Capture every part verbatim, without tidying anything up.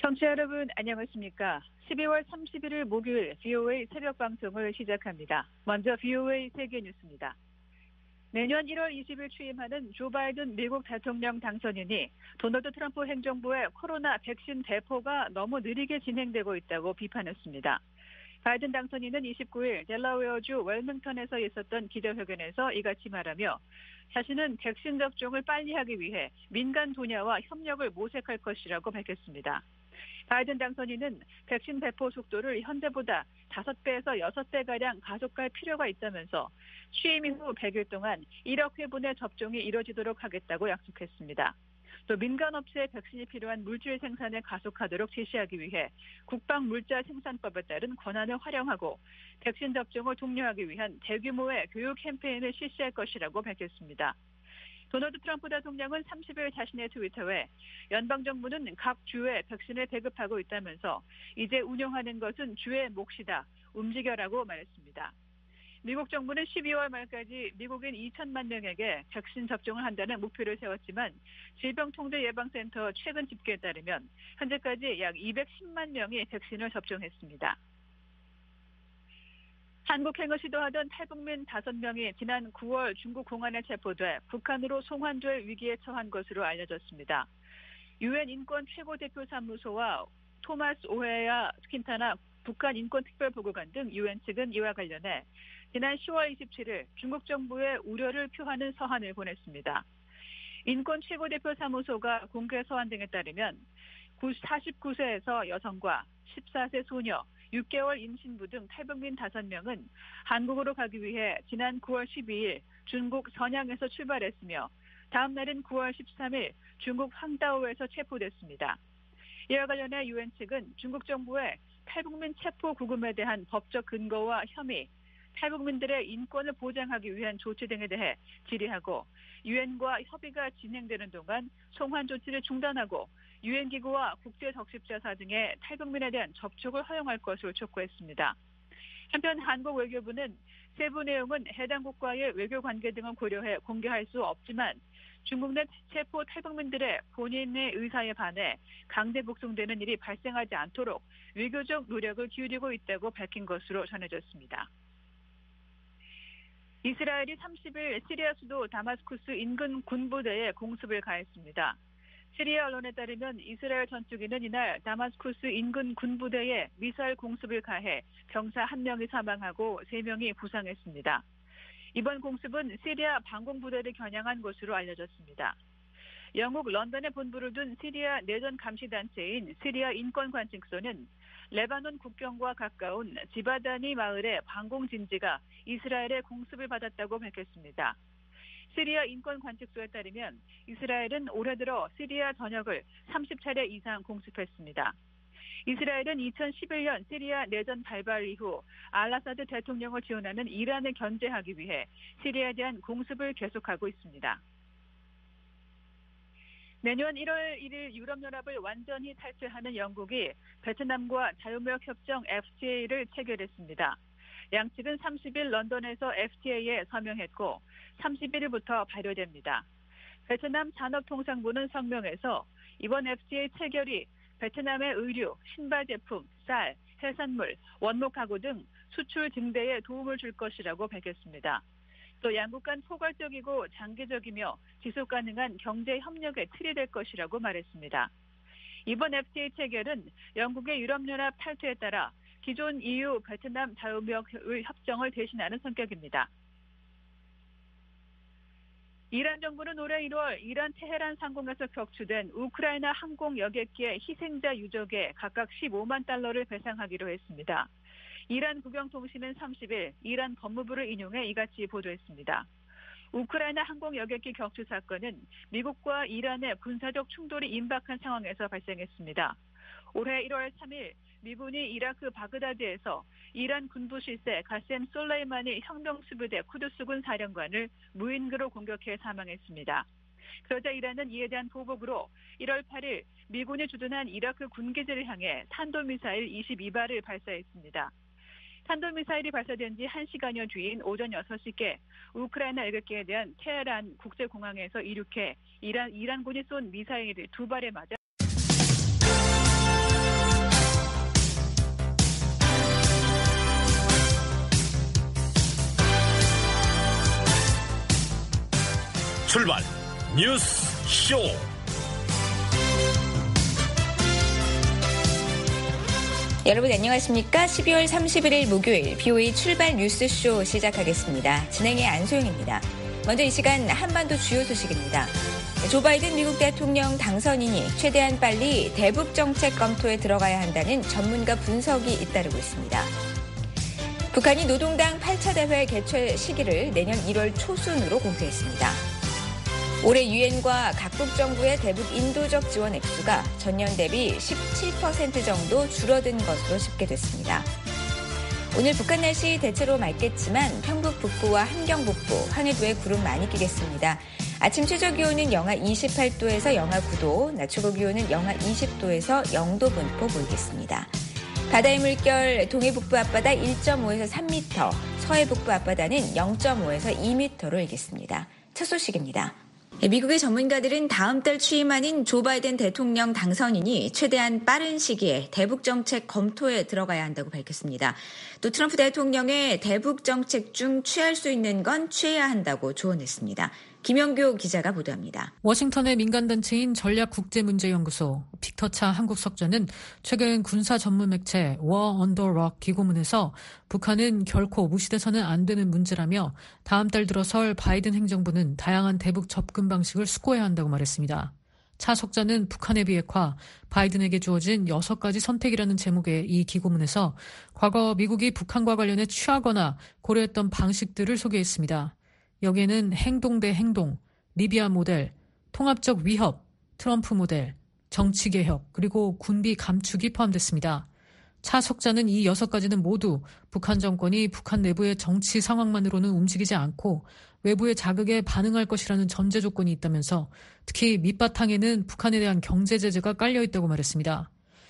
청취자 여러분 안녕하십니까? 십이월 삼십일일 목요일 브이오에이 새벽 방송을 시작합니다. 먼저 브이오에이 세계 뉴스입니다. 내년 일월 이십일 취임하는 조 바이든 미국 대통령 당선인이 도널드 트럼프 행정부의 코로나 백신 배포가 너무 느리게 진행되고 있다고 비판했습니다. 바이든 당선인은 이십구일 델라웨어주 웰밍턴에서 있었던 기자회견에서 이같이 말하며 자신은 백신 접종을 빨리 하기 위해 민간 분야와 협력을 모색할 것이라고 밝혔습니다. 바이든 당선인은 백신 배포 속도를 현재보다 다섯 배에서 여섯 배가량 가속할 필요가 있다면서 취임 이후 백일 동안 일억 회분의 접종이 이뤄지도록 하겠다고 약속했습니다. 또 민간업체의 백신이 필요한 물질 생산을 가속하도록 지시하기 위해 국방물자 생산법에 따른 권한을 활용하고 백신 접종을 독려하기 위한 대규모의 교육 캠페인을 실시할 것이라고 밝혔습니다. 도널드 트럼프 대통령은 삼십일 자신의 트위터에 연방정부는 각 주에 백신을 배급하고 있다면서 이제 운영하는 것은 주의 몫이다, 움직여라고 말했습니다. 미국 정부는 십이월 말까지 미국인 이천만 명에게 백신 접종을 한다는 목표를 세웠지만 질병통제예방센터 최근 집계에 따르면 현재까지 약 이백십만 명이 백신을 접종했습니다. 한국 행을 시도하던 탈북민 다섯 명이 지난 구월 중국 공안에 체포돼 북한으로 송환될 위기에 처한 것으로 알려졌습니다. 유엔 인권 최고대표사무소와 토마스 오헤야 퀸타나 북한 인권특별보고관 등 유엔 측은 이와 관련해 지난 시월 이십칠일 중국 정부에 우려를 표하는 서한을 보냈습니다. 인권 최고대표사무소가 공개 서한 등에 따르면 사십구 세에서 여성과 십사 세 소녀, 육 개월 임신부 등 탈북민 다섯 명은 한국으로 가기 위해 지난 구월 십이일 중국 선양에서 출발했으며 다음 날인 구월 십삼일 중국 황다오에서 체포됐습니다. 이와 관련해 유엔 측은 중국 정부의 탈북민 체포 구금에 대한 법적 근거와 혐의, 탈북민들의 인권을 보장하기 위한 조치 등에 대해 질의하고 유엔과 협의가 진행되는 동안 송환 조치를 중단하고 유엔 기구와 국제적십자사 등의 탈북민에 대한 접촉을 허용할 것을 촉구했습니다. 한편 한국 외교부는 세부 내용은 해당 국가의 외교 관계 등을 고려해 공개할 수 없지만 중국 내 체포 탈북민들의 본인의 의사에 반해 강제 북송되는 일이 발생하지 않도록 외교적 노력을 기울이고 있다고 밝힌 것으로 전해졌습니다. 이스라엘이 삼십일 시리아 수도 다마스쿠스 인근 군부대에 공습을 가했습니다. 시리아 언론에 따르면 이스라엘 전투기는 이날 다마스쿠스 인근 군부대에 미사일 공습을 가해 병사 한 명이 사망하고 세 명이 부상했습니다. 이번 공습은 시리아 방공부대를 겨냥한 것으로 알려졌습니다. 영국 런던에 본부를 둔 시리아 내전 감시단체인 시리아 인권관측소는 레바논 국경과 가까운 지바다니 마을의 방공진지가 이스라엘의 공습을 받았다고 밝혔습니다. 시리아 인권관측소에 따르면 이스라엘은 올해 들어 시리아 전역을 삼십 차례 이상 공습했습니다. 이스라엘은 이천십일년 시리아 내전 발발 이후 알아사드 대통령을 지원하는 이란을 견제하기 위해 시리아에 대한 공습을 계속하고 있습니다. 내년 일월 일일 유럽연합을 완전히 탈퇴하는 영국이 베트남과 자유무역협정 에프티에이를 체결했습니다. 양측은 삼십일 런던에서 에프티에이에 서명했고 삼십일일부터 발효됩니다. 베트남 산업통상부는 성명에서 이번 에프티에이 체결이 베트남의 의류, 신발 제품, 쌀, 해산물, 원목 가구 등 수출 증대에 도움을 줄 것이라고 밝혔습니다. 또 양국 간 포괄적이고 장기적이며 지속 가능한 경제 협력의 틀이 될 것이라고 말했습니다. 이번 에프티에이 체결은 영국의 유럽연합 탈퇴에 따라 기존 이유 베트남 자유무역 협정을 대신하는 성격입니다. 이란 정부는 올해 일월 이란 테헤란 상공에서 격추된 우크라이나 항공 여객기의 희생자 유족에 각각 십오만 달러를 배상하기로 했습니다. 이란 국영통신은 삼십일 이란 법무부를 인용해 이같이 보도했습니다. 우크라이나 항공 여객기 격추 사건은 미국과 이란의 군사적 충돌이 임박한 상황에서 발생했습니다. 올해 일월 삼일 미군이 이라크 바그다드에서 이란 군부 실세 가셈 솔레이마니 혁명수비대 쿠드스군 사령관을 무인기로 공격해 사망했습니다. 그러자 이란은 이에 대한 보복으로 일월 팔일 미군이 주둔한 이라크 군기지를 향해 탄도미사일 이십이 발을 발사했습니다. 탄도미사일이 발사된 지 한 시간여 뒤인 오전 여섯 시께 우크라이나 여객기에 대한 테헤란 국제공항에서 이륙해 이란, 이란군이 쏜 미사일 두 발에 맞아 출발 뉴스 쇼. 여러분 안녕하십니까? 십이월 삼십일일 목요일 비오에이 출발 뉴스쇼 시작하겠습니다. 진행의 안소영입니다. 먼저 이 시간 한반도 주요 소식입니다. 조 바이든 미국 대통령 당선인이 최대한 빨리 대북 정책 검토에 들어가야 한다는 전문가 분석이 잇따르고 있습니다. 북한이 노동당 팔 차 대회 개최 시기를 내년 일월 초순으로 공표했습니다. 올해 유엔과 각국 정부의 대북 인도적 지원 액수가 전년 대비 십칠 퍼센트 정도 줄어든 것으로 집계됐습니다. 오늘 북한 날씨 대체로 맑겠지만 평북 북부와 함경 북부, 황해도에 구름 많이 끼겠습니다. 아침 최저 기온은 영하 이십팔 도에서 영하 구 도, 낮 최고 기온은 영하 이십 도에서 영 도 분포 보이겠습니다. 바다의 물결 동해 북부 앞바다 일 점 오에서 삼 미터, 서해 북부 앞바다는 영 점 오에서 이 미터로 일겠습니다. 첫 소식입니다. 미국의 전문가들은 다음 달 취임하는 조 바이든 대통령 당선인이 최대한 빠른 시기에 대북 정책 검토에 들어가야 한다고 밝혔습니다. 또 트럼프 대통령의 대북 정책 중 취할 수 있는 건 취해야 한다고 조언했습니다. 김영교 기자가 보도합니다. 워싱턴의 민간단체인 전략국제문제연구소 빅터차 한국석좌는 최근 군사 전문 매체 워 언더 록 기고문에서 북한은 결코 무시돼서는 안 되는 문제라며 다음 달 들어설 바이든 행정부는 다양한 대북 접근 방식을 수고해야 한다고 말했습니다. 차 석좌는 북한의 비핵화, 바이든에게 주어진 여섯 가지 선택이라는 제목의 이 기고문에서 과거 미국이 북한과 관련해 취하거나 고려했던 방식들을 소개했습니다. 여기에는 행동 대 행동, 리비아 모델, 통합적 위협, 트럼프 모델, 정치개혁, 그리고 군비 감축이 포함됐습니다. 차 석좌는 이 여섯 가지는 모두 북한 정권이 북한 내부의 정치 상황만으로는 움직이지 않고 외부의 자극에 반응할 것이라는 전제 조건이 있다면서 특히 밑바탕에는 북한에 대한 경제 제재가 깔려있다고 말했습니다.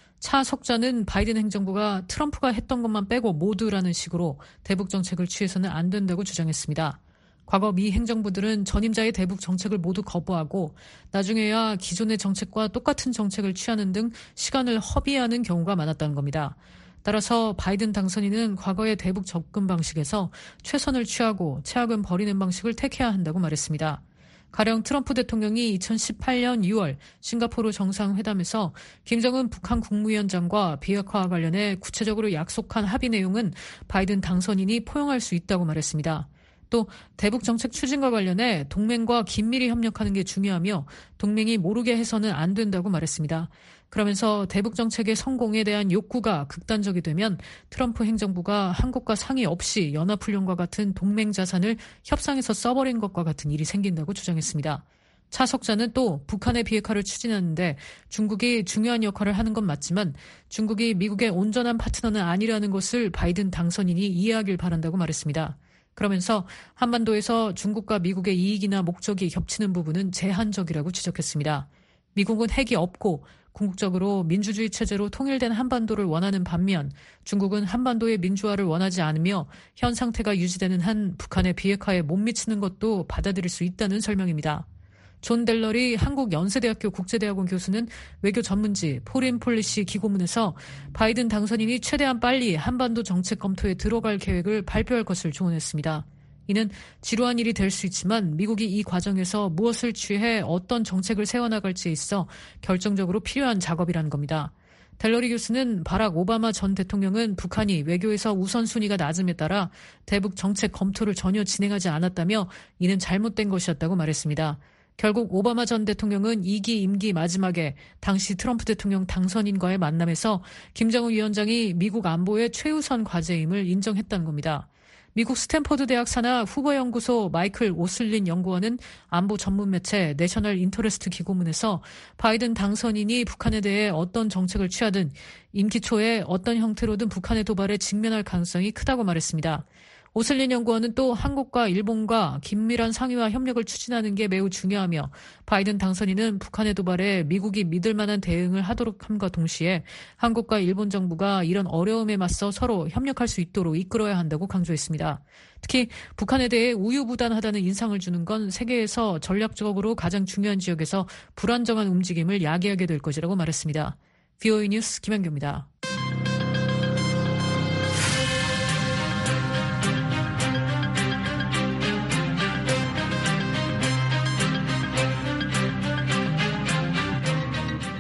차 석좌는 바이든 행정부가 트럼프가 했던 것만 빼고 모두라는 식으로 대북 정책을 취해서는 안 된다고 주장했습니다. 과거 미 행정부들은 전임자의 대북 정책을 모두 거부하고 나중에야 기존의 정책과 똑같은 정책을 취하는 등 시간을 허비하는 경우가 많았다는 겁니다. 따라서 바이든 당선인은 과거의 대북 접근 방식에서 최선을 취하고 최악은 버리는 방식을 택해야 한다고 말했습니다. 가령 트럼프 대통령이 이천십팔년 유월 싱가포르 정상회담에서 김정은 북한 국무위원장과 비핵화와 관련해 구체적으로 약속한 합의 내용은 바이든 당선인이 포용할 수 있다고 말했습니다. 또 대북 정책 추진과 관련해 동맹과 긴밀히 협력하는 게 중요하며 동맹이 모르게 해서는 안 된다고 말했습니다. 그러면서 대북 정책의 성공에 대한 욕구가 극단적이 되면 트럼프 행정부가 한국과 상의 없이 연합훈련과 같은 동맹 자산을 협상에서 써버린 것과 같은 일이 생긴다고 주장했습니다. 차 석좌는 또 북한의 비핵화를 추진하는데 중국이 중요한 역할을 하는 건 맞지만 중국이 미국의 온전한 파트너는 아니라는 것을 바이든 당선인이 이해하길 바란다고 말했습니다. 그러면서 한반도에서 중국과 미국의 이익이나 목적이 겹치는 부분은 제한적이라고 지적했습니다. 미국은 핵이 없고 궁극적으로 민주주의 체제로 통일된 한반도를 원하는 반면 중국은 한반도의 민주화를 원하지 않으며 현 상태가 유지되는 한 북한의 비핵화에 못 미치는 것도 받아들일 수 있다는 설명입니다. 존 델러리 한국연세대학교 국제대학원 교수는 외교 전문지 포린 폴리시 기고문에서 바이든 당선인이 최대한 빨리 한반도 정책 검토에 들어갈 계획을 발표할 것을 조언했습니다. 이는 지루한 일이 될 수 있지만 미국이 이 과정에서 무엇을 취해 어떤 정책을 세워나갈지에 있어 결정적으로 필요한 작업이라는 겁니다. 델러리 교수는 바락 오바마 전 대통령은 북한이 외교에서 우선순위가 낮음에 따라 대북 정책 검토를 전혀 진행하지 않았다며 이는 잘못된 것이었다고 말했습니다. 결국 오바마 전 대통령은 이 기 임기 마지막에 당시 트럼프 대통령 당선인과의 만남에서 김정은 위원장이 미국 안보의 최우선 과제임을 인정했다는 겁니다. 미국 스탠퍼드 대학 산하 후보연구소 마이클 오슬린 연구원은 안보 전문 매체 내셔널 인터레스트 기고문에서 바이든 당선인이 북한에 대해 어떤 정책을 취하든 임기 초에 어떤 형태로든 북한의 도발에 직면할 가능성이 크다고 말했습니다. 오슬린 연구원은 또 한국과 일본과 긴밀한 상의와 협력을 추진하는 게 매우 중요하며 바이든 당선인은 북한의 도발에 미국이 믿을 만한 대응을 하도록 함과 동시에 한국과 일본 정부가 이런 어려움에 맞서 서로 협력할 수 있도록 이끌어야 한다고 강조했습니다. 특히 북한에 대해 우유부단하다는 인상을 주는 건 세계에서 전략적으로 가장 중요한 지역에서 불안정한 움직임을 야기하게 될 것이라고 말했습니다. 비오에이 뉴스 김현규입니다.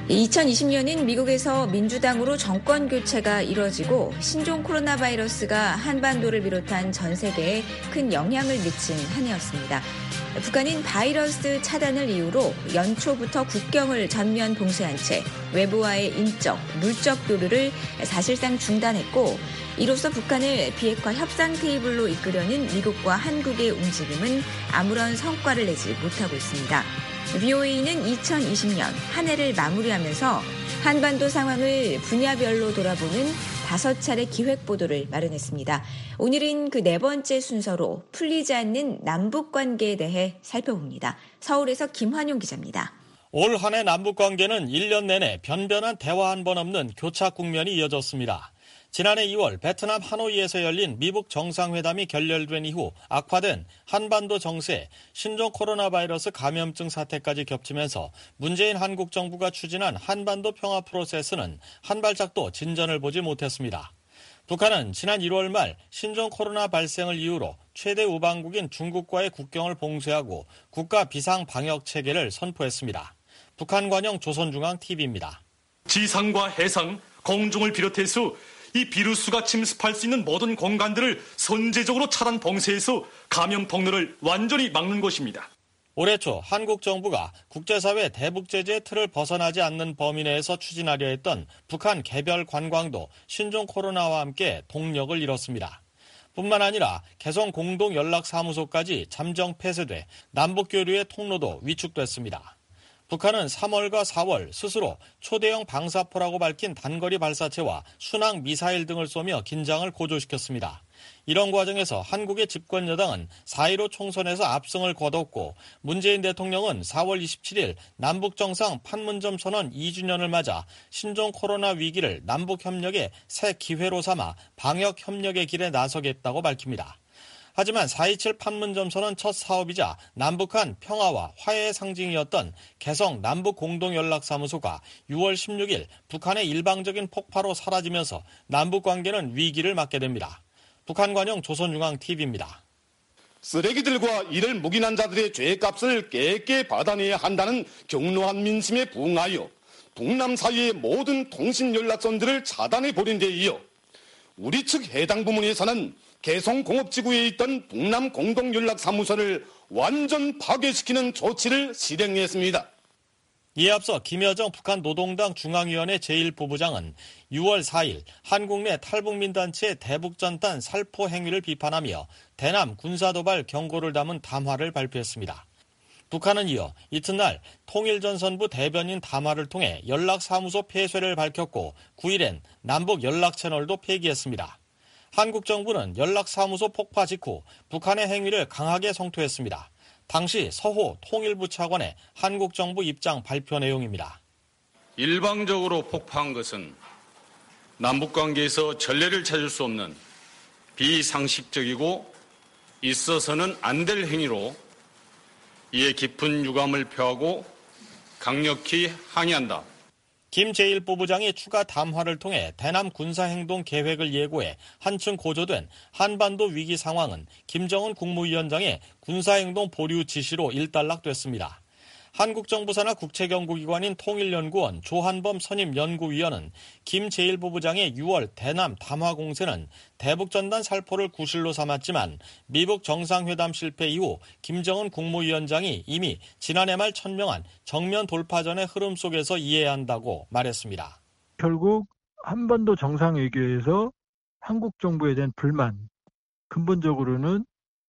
이천이십 년인 미국에서 민주당으로 정권 교체가 이뤄지고 신종 코로나 바이러스가 한반도를 비롯한 전 세계에 큰 영향을 미친 한 해였습니다. 북한은 바이러스 차단을 이유로 연초부터 국경을 전면 봉쇄한 채 외부와의 인적, 물적 교류를 사실상 중단했고, 이로써 북한을 비핵화 협상 테이블로 이끌려는 미국과 한국의 움직임은 아무런 성과를 내지 못하고 있습니다. 비오에이는 이천이십 년 한 해를 마무리하면서 한반도 상황을 분야별로 돌아보는 다섯 차례 기획 보도를 마련했습니다. 오늘은 그 네 번째 순서로 풀리지 않는 남북 관계에 대해 살펴봅니다. 서울에서 김환용 기자입니다. 올 한 해 남북 관계는 일 년 내내 변변한 대화 한 번 없는 교착 국면이 이어졌습니다. 지난해 이월 베트남 하노이에서 열린 미북 정상회담이 결렬된 이후 악화된 한반도 정세, 신종 코로나 바이러스 감염증 사태까지 겹치면서 문재인 한국 정부가 추진한 한반도 평화 프로세스는 한 발짝도 진전을 보지 못했습니다. 북한은 지난 일월 말 신종 코로나 발생을 이유로 최대 우방국인 중국과의 국경을 봉쇄하고 국가 비상 방역 체계를 선포했습니다. 북한 관영 조선중앙티비입니다. 지상과 해상, 공중을 비롯해서 이 비루스가 침습할 수 있는 모든 공간들을 선제적으로 차단 봉쇄해서 감염 통로를 완전히 막는 것입니다. 올해 초 한국 정부가 국제사회 대북 제재의 틀을 벗어나지 않는 범위 내에서 추진하려 했던 북한 개별 관광도 신종 코로나와 함께 동력을 잃었습니다. 뿐만 아니라 개성 공동연락사무소까지 잠정 폐쇄돼 남북교류의 통로도 위축됐습니다. 북한은 삼월과 사월 스스로 초대형 방사포라고 밝힌 단거리 발사체와 순항 미사일 등을 쏘며 긴장을 고조시켰습니다. 이런 과정에서 한국의 집권 여당은 사 일오 총선에서 압승을 거뒀고, 문재인 대통령은 사월 이십칠일 남북정상 판문점 선언 이 주년을 맞아 신종 코로나 위기를 남북협력의 새 기회로 삼아 방역협력의 길에 나서겠다고 밝힙니다. 하지만 사 이칠 판문점 선언 첫 사업이자 남북한 평화와 화해의 상징이었던 개성 남북공동연락사무소가 유월 십육일 북한의 일방적인 폭파로 사라지면서 남북관계는 위기를 맞게 됩니다. 북한 관영 조선중앙티비입니다. 쓰레기들과 이를 묵인한 자들의 죄값을 깨끗이 받아내야 한다는 격노한 민심에 부응하여 북남 사이의 모든 통신연락선들을 차단해버린 데 이어 우리 측 해당 부문에서는 개성공업지구에 있던 북남 공동연락사무소를 완전 파괴시키는 조치를 실행했습니다. 이에 앞서 김여정 북한 노동당 중앙위원회 제일 부부장은 유월 사일 한국 내 탈북민단체의 대북전단 살포 행위를 비판하며 대남 군사도발 경고를 담은 담화를 발표했습니다. 북한은 이어 이튿날 통일전선부 대변인 담화를 통해 연락사무소 폐쇄를 밝혔고 구일엔 남북 연락채널도 폐기했습니다. 한국 정부는 연락사무소 폭파 직후 북한의 행위를 강하게 성토했습니다. 당시 서호 통일부 차관의 한국 정부 입장 발표 내용입니다. 일방적으로 폭파한 것은 남북관계에서 전례를 찾을 수 없는 비상식적이고 있어서는 안 될 행위로 이에 깊은 유감을 표하고 강력히 항의한다. 김 제일 부부장이 추가 담화를 통해 대남 군사행동 계획을 예고해 한층 고조된 한반도 위기 상황은 김정은 국무위원장의 군사행동 보류 지시로 일단락됐습니다. 한국 정부 산하 국책연구기관인 통일연구원 조한범 선임 연구위원은 김 제일 부부장의 유월 대남 담화 공세는 대북전단 살포를 구실로 삼았지만 미북 정상회담 실패 이후 김정은 국무위원장이 이미 지난해 말 천명한 정면 돌파전의 흐름 속에서 이해해야 한다고 말했습니다. 결국 한반도 정상외교에서 한국 정부에 대한 불만, 근본적으로는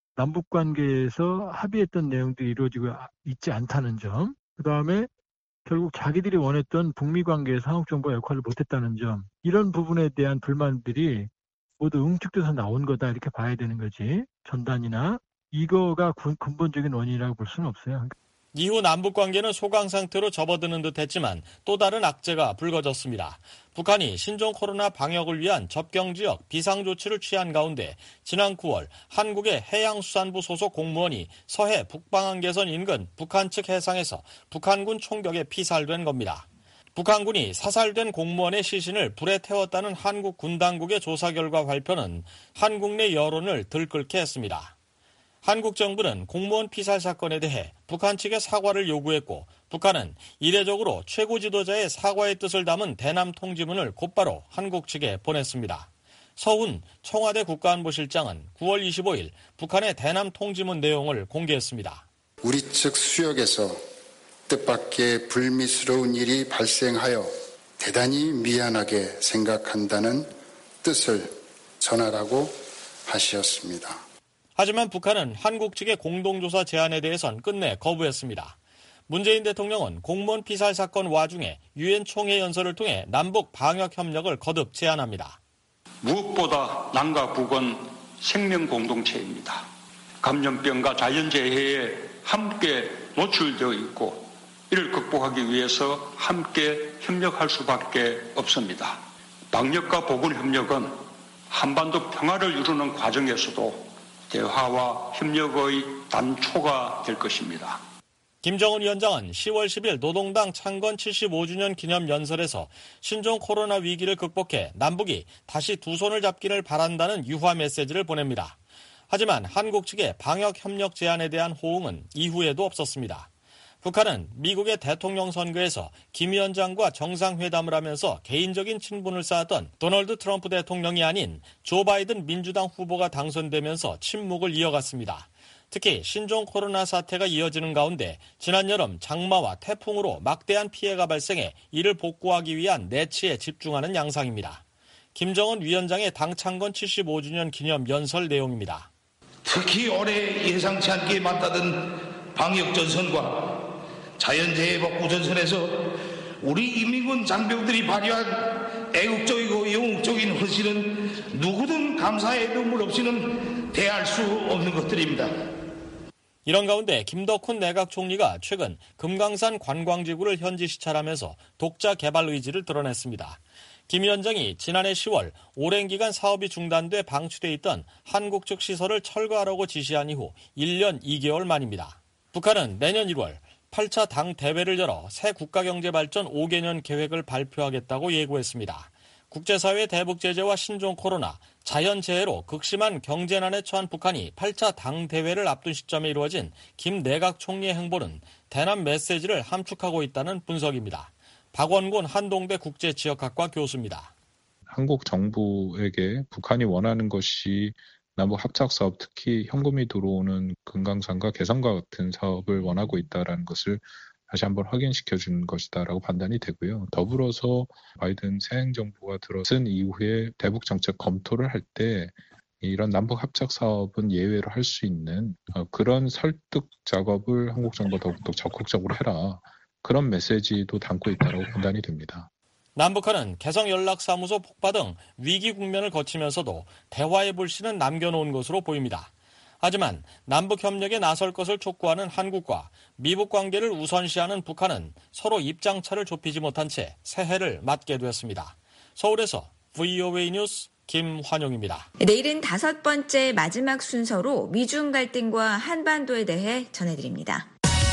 남북관계에서 합의했던 내용들이 이루어지고 있지 않다는 점, 그 다음에 결국 자기들이 원했던 북미 관계에서 한국 정부가 역할을 못했다는 점, 이런 부분에 대한 불만들이 모두 응축돼서 나온 거다 이렇게 봐야 되는 거지. 전단이나 이거가 근본적인 원인이라고 볼 수는 없어요. 이후 남북관계는 소강 상태로 접어드는 듯했지만 또 다른 악재가 불거졌습니다. 북한이 신종 코로나 방역을 위한 접경지역 비상조치를 취한 가운데 지난 구월 한국의 해양수산부 소속 공무원이 서해 북방한계선 인근 북한 측 해상에서 북한군 총격에 피살된 겁니다. 북한군이 사살된 공무원의 시신을 불에 태웠다는 한국 군 당국의 조사 결과 발표는 한국 내 여론을 들끓게 했습니다. 한국 정부는 공무원 피살 사건에 대해 북한 측의 사과를 요구했고 북한은 이례적으로 최고 지도자의 사과의 뜻을 담은 대남 통지문을 곧바로 한국 측에 보냈습니다. 서훈 청와대 국가안보실장은 구월 이십오일 북한의 대남 통지문 내용을 공개했습니다. 우리 측 수역에서 뜻밖의 불미스러운 일이 발생하여 대단히 미안하게 생각한다는 뜻을 전하라고 하셨습니다. 하지만 북한은 한국 측의 공동조사 제안에 대해선 끝내 거부했습니다. 문재인 대통령은 공무원 피살 사건 와중에 유엔 총회 연설을 통해 남북 방역 협력을 거듭 제안합니다. 무엇보다 남과 북은 생명 공동체입니다. 감염병과 자연재해에 함께 노출되어 있고 이를 극복하기 위해서 함께 협력할 수밖에 없습니다. 방역과 보건협력은 한반도 평화를 이루는 과정에서도 대화와 협력의 단초가 될 것입니다. 김정은 위원장은 시월 십일 노동당 창건 칠십오 주년 기념 연설에서 신종 코로나 위기를 극복해 남북이 다시 두 손을 잡기를 바란다는 유화 메시지를 보냅니다. 하지만 한국 측의 방역 협력 제안에 대한 호응은 이후에도 없었습니다. 북한은 미국의 대통령 선거에서 김 위원장과 정상회담을 하면서 개인적인 친분을 쌓았던 도널드 트럼프 대통령이 아닌 조 바이든 민주당 후보가 당선되면서 침묵을 이어갔습니다. 특히 신종 코로나 사태가 이어지는 가운데 지난 여름 장마와 태풍으로 막대한 피해가 발생해 이를 복구하기 위한 내치에 집중하는 양상입니다. 김정은 위원장의 당 창건 칠십오 주년 기념 연설 내용입니다. 특히 올해 예상치 않게 맞닿은 방역전선과 자연재해 복구전선에서 우리 인민군 장병들이 발휘한 애국적이고 영웅적인 헌신은 누구든 감사의 눈물 없이는 대할 수 없는 것들입니다. 이런 가운데 김덕훈 내각 총리가 최근 금강산 관광지구를 현지 시찰하면서 독자 개발 의지를 드러냈습니다. 김 위원장이 지난해 시월 오랜 기간 사업이 중단돼 방치돼 있던 한국 측 시설을 철거하라고 지시한 이후 일 년 이 개월 만입니다. 북한은 내년 일월 팔 차 당 대회를 열어 새 국가경제발전 오 개년 계획을 발표하겠다고 예고했습니다. 국제사회 대북 제재와 신종 코로나, 자연재해로 극심한 경제난에 처한 북한이 팔 차 당 대회를 앞둔 시점에 이루어진 김 내각 총리의 행보는 대남 메시지를 함축하고 있다는 분석입니다. 박원곤 한동대 국제지역학과 교수입니다. 한국 정부에게 북한이 원하는 것이 남북 합작 사업, 특히 현금이 들어오는 금강산과 개성과 같은 사업을 원하고 있다는 것을 다시 한번 확인시켜준 것이다라고 판단이 되고요. 더불어서 바이든 새 행정부가 들어선 이후에 대북 정책 검토를 할 때 이런 남북 합작 사업은 예외로 할 수 있는 그런 설득 작업을 한국 정부가 더욱더 적극적으로 해라. 그런 메시지도 담고 있다고 판단이 됩니다. 남북한은 개성연락사무소 폭파 등 위기 국면을 거치면서도 대화의 불씨는 남겨놓은 것으로 보입니다. 하지만 남북협력에 나설 것을 촉구하는 한국과 미북 관계를 우선시하는 북한은 서로 입장차를 좁히지 못한 채 새해를 맞게 되었습니다. 서울에서 브이오에이 뉴스 김환용입니다. 내일은 다섯 번째 마지막 순서로 미중 갈등과 한반도에 대해 전해드립니다.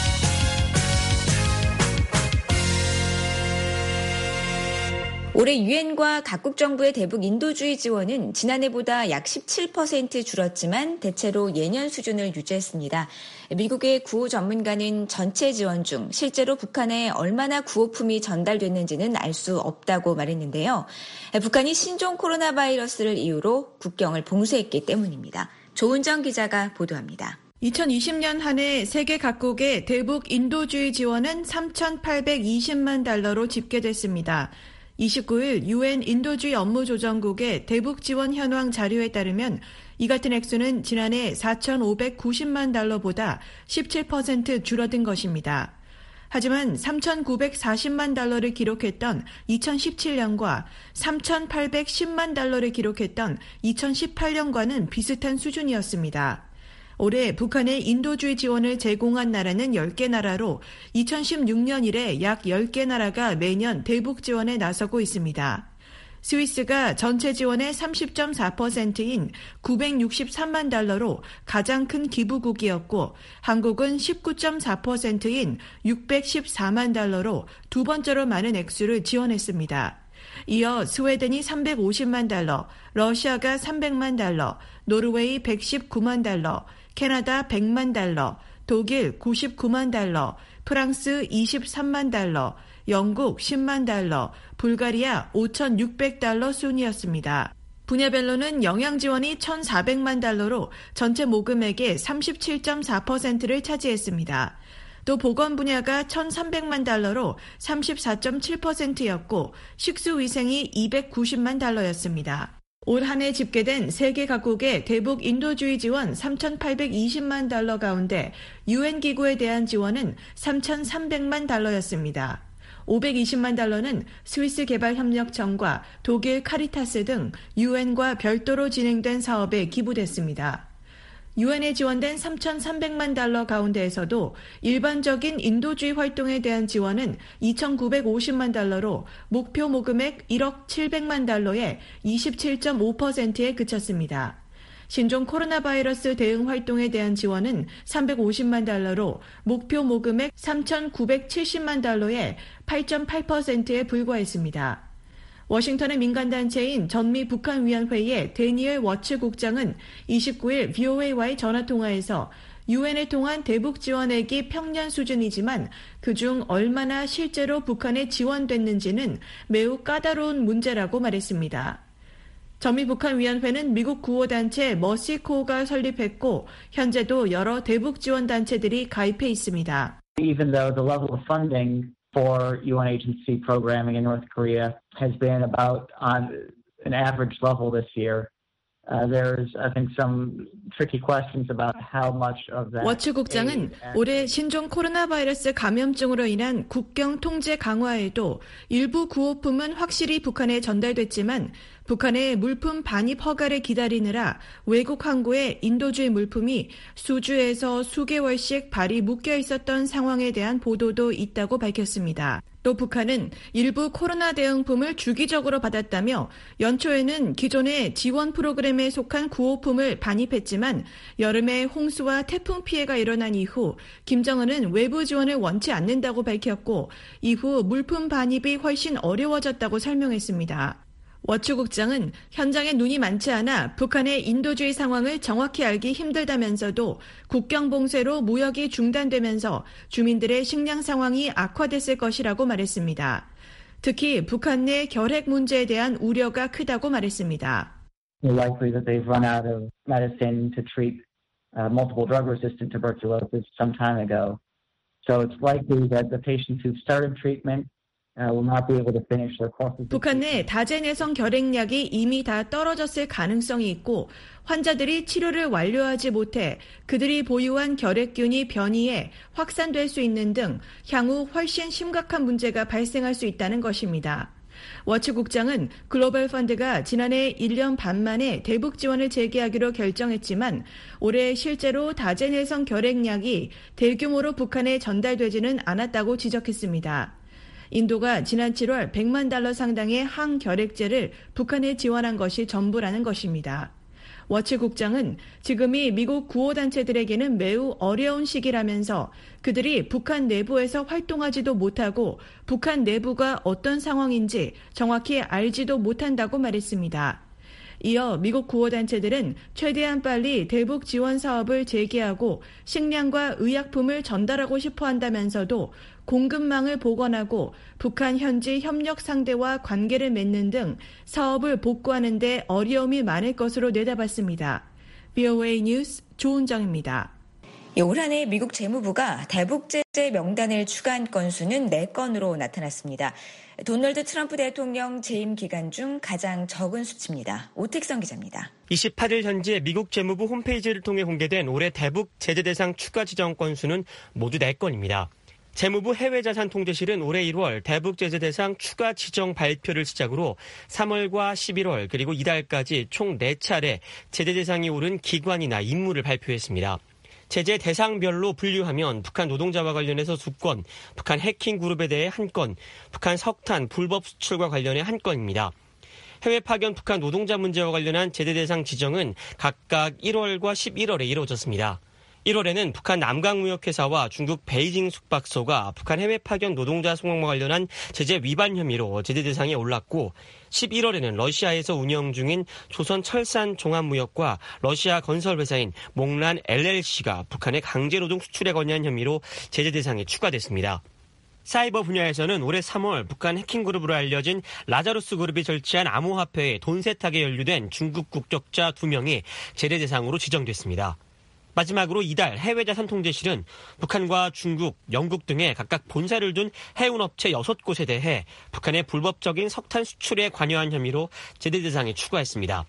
올해 유엔과 각국 정부의 대북 인도주의 지원은 지난해보다 약 십칠 퍼센트 줄었지만 대체로 예년 수준을 유지했습니다. 미국의 구호 전문가는 전체 지원 중 실제로 북한에 얼마나 구호품이 전달됐는지는 알 수 없다고 말했는데요. 북한이 신종 코로나 바이러스를 이유로 국경을 봉쇄했기 때문입니다. 조은정 기자가 보도합니다. 이천이십 년 한 해 세계 각국의 대북 인도주의 지원은 삼천팔백이십만 달러로 집계됐습니다. 이십구일 유엔 인도주의 업무조정국의 대북 지원 현황 자료에 따르면 이 같은 액수는 지난해 사천오백구십만 달러보다 십칠 퍼센트 줄어든 것입니다. 하지만 삼천구백사십만 달러를 기록했던 이천십칠 년과 삼천팔백십만 달러를 기록했던 이천십팔 년과는 비슷한 수준이었습니다. 올해 북한의 인도주의 지원을 제공한 나라는 열 개 나라로 이천십육 년 이래 약 열 개 나라가 매년 대북 지원에 나서고 있습니다. 스위스가 전체 지원의 삼십 점 사 퍼센트인 구백육십삼만 달러로 가장 큰 기부국이었고 한국은 십구 점 사 퍼센트인 육백십사만 달러로 두 번째로 많은 액수를 지원했습니다. 이어 스웨덴이 삼백오십만 달러, 러시아가 삼백만 달러, 노르웨이 백십구만 달러, 캐나다 백만 달러, 독일 구십구만 달러, 프랑스 이십삼만 달러, 영국 십만 달러, 불가리아 오천육백 달러 순이었습니다. 분야별로는 영양 지원이 천사백만 달러로 전체 모금액의 삼십칠 점 사 퍼센트를 차지했습니다. 또 보건 분야가 천삼백만 달러로 삼십사 점 칠 퍼센트였고 식수위생이 이백구십만 달러였습니다. 올 한 해 집계된 세계 각국의 대북 인도주의 지원 삼천팔백이십만 달러 가운데 유엔 기구에 대한 지원은 삼천삼백만 달러였습니다. 오백이십만 달러는 스위스 개발협력청과 독일 카리타스 등 유엔과 별도로 진행된 사업에 기부됐습니다. 유엔에 지원된 삼천삼백만 달러 가운데에서도 일반적인 인도주의 활동에 대한 지원은 이천구백오십만 달러로 목표 모금액 일억 칠백만 달러의 이십칠 점 오 퍼센트에 그쳤습니다. 신종 코로나 바이러스 대응 활동에 대한 지원은 삼백오십만 달러로 목표 모금액 삼천구백칠십만 달러의 팔 점 팔 퍼센트에 불과했습니다. 워싱턴의 민간단체인 전미북한위원회의 데니얼 워츠 국장은 이십구일 브이오에이와의 전화통화에서 유엔에 통한 대북 지원액이 평년 수준이지만 그중 얼마나 실제로 북한에 지원됐는지는 매우 까다로운 문제라고 말했습니다. 전미북한위원회는 미국 구호단체 머시코가 설립했고 현재도 여러 대북 지원 단체들이 가입해 있습니다. Even though the level of funding for U N agency programming in North Korea has been about on an average level this year, uh, there's, I think, some tricky questions about how much of that. 워츠 국장은 올해 신종 코로나 바이러스 감염증으로 인한 국경 통제 강화에도 일부 구호품은 확실히 북한에 전달됐지만 북한의 물품 반입 허가를 기다리느라 외국 항구에 인도주의 물품이 수주에서 수개월씩 발이 묶여 있었던 상황에 대한 보도도 있다고 밝혔습니다. 또 북한은 일부 코로나 대응품을 주기적으로 받았다며 연초에는 기존의 지원 프로그램에 속한 구호품을 반입했지만 여름에 홍수와 태풍 피해가 일어난 이후 김정은은 외부 지원을 원치 않는다고 밝혔고 이후 물품 반입이 훨씬 어려워졌다고 설명했습니다. 워츠 국장은 현장에 눈이 많지 않아 북한의 인도주의 상황을 정확히 알기 힘들다면서도 국경 봉쇄로 무역이 중단되면서 주민들의 식량 상황이 악화됐을 것이라고 말했습니다. 특히 북한 내 결핵 문제에 대한 우려가 크다고 말했습니다. It's likely that they've run out of medicine to treat uh, multiple drug-resistant tuberculosis some time ago. So it's likely that the patients who've started treatment 북한 내 다제내성 결핵약이 이미 다 떨어졌을 가능성이 있고 환자들이 치료를 완료하지 못해 그들이 보유한 결핵균이 변이해 확산될 수 있는 등 향후 훨씬 심각한 문제가 발생할 수 있다는 것입니다. 워츠 국장은 글로벌 펀드가 지난해 일 년 반 만에 대북 지원을 재개하기로 결정했지만 올해 실제로 다제내성 결핵약이 대규모로 북한에 전달되지는 않았다고 지적했습니다. 인도가 지난 칠월 백만 달러 상당의 항결핵제를 북한에 지원한 것이 전부라는 것입니다. 워츠 국장은 지금이 미국 구호단체들에게는 매우 어려운 시기라면서 그들이 북한 내부에서 활동하지도 못하고 북한 내부가 어떤 상황인지 정확히 알지도 못한다고 말했습니다. 이어 미국 구호단체들은 최대한 빨리 대북 지원 사업을 재개하고 식량과 의약품을 전달하고 싶어 한다면서도 공급망을 복원하고 북한 현지 협력 상대와 관계를 맺는 등 사업을 복구하는 데 어려움이 많을 것으로 내다봤습니다. 브이오에이 뉴스 조은정입니다. 올 한 해 미국 재무부가 대북 제재 명단을 추가한 건수는 네 건으로 나타났습니다. 도널드 트럼프 대통령 재임 기간 중 가장 적은 수치입니다. 오택성 기자입니다. 이십팔일 현재 미국 재무부 홈페이지를 통해 공개된 올해 대북 제재 대상 추가 지정 건수는 모두 네 건입니다. 재무부 해외자산통제실은 올해 일월 대북 제재 대상 추가 지정 발표를 시작으로 삼월과 십일월 그리고 이달까지 총 네 차례 제재 대상이 오른 기관이나 인물을 발표했습니다. 제재 대상별로 분류하면 북한 노동자와 관련해서 두 건, 북한 해킹 그룹에 대해 한 건, 북한 석탄 불법 수출과 관련해 한 건입니다. 해외 파견 북한 노동자 문제와 관련한 제재 대상 지정은 각각 일월과 십일월에 이루어졌습니다. 일월에는 북한 남강무역회사와 중국 베이징 숙박소가 북한 해외 파견 노동자 송환과 관련한 제재 위반 혐의로 제재 대상에 올랐고 십일월에는 러시아에서 운영 중인 조선철산종합무역과 러시아 건설회사인 몽란 엘엘씨가 북한의 강제노동 수출에 관여한 혐의로 제재 대상에 추가됐습니다. 사이버 분야에서는 올해 삼월 북한 해킹그룹으로 알려진 라자루스 그룹이 설치한 암호화폐에 돈 세탁에 연루된 중국 국적자 두 명이 제재 대상으로 지정됐습니다. 마지막으로 이달 해외자산통제실은 북한과 중국, 영국 등에 각각 본사를 둔 해운업체 여섯 곳에 대해 북한의 불법적인 석탄 수출에 관여한 혐의로 제재 대상에 추가했습니다.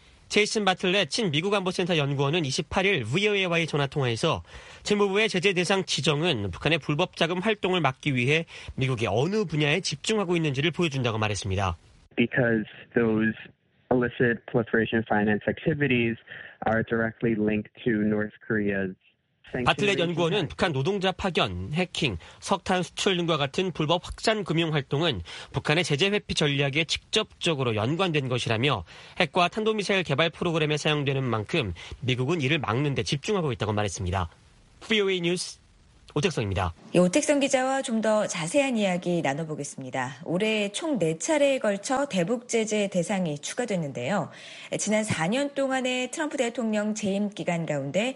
제이슨 바틀렛 친미국 안보센터 연구원은 이십팔일 브이오에이와의 전화통화에서 재무부의 제재 대상 지정은 북한의 불법 자금 활동을 막기 위해 미국이 어느 분야에 집중하고 있는지를 보여준다고 말했습니다. Because those illicit proliferation finance activities are directly linked to North Korea's 바틀렛 연구원은 북한 노동자 파견, 해킹, 석탄 수출 등과 같은 불법 확산 금융 활동은 북한의 제재 회피 전략에 직접적으로 연관된 것이라며 핵과 탄도미사일 개발 프로그램에 사용되는 만큼 미국은 이를 막는 데 집중하고 있다고 말했습니다. 브이오에이 뉴스 오택성입니다. 오택성 기자와 좀 더 자세한 이야기 나눠보겠습니다. 올해 총 네 차례에 걸쳐 대북 제재 대상이 추가됐는데요. 지난 사 년 동안의 트럼프 대통령 재임 기간 가운데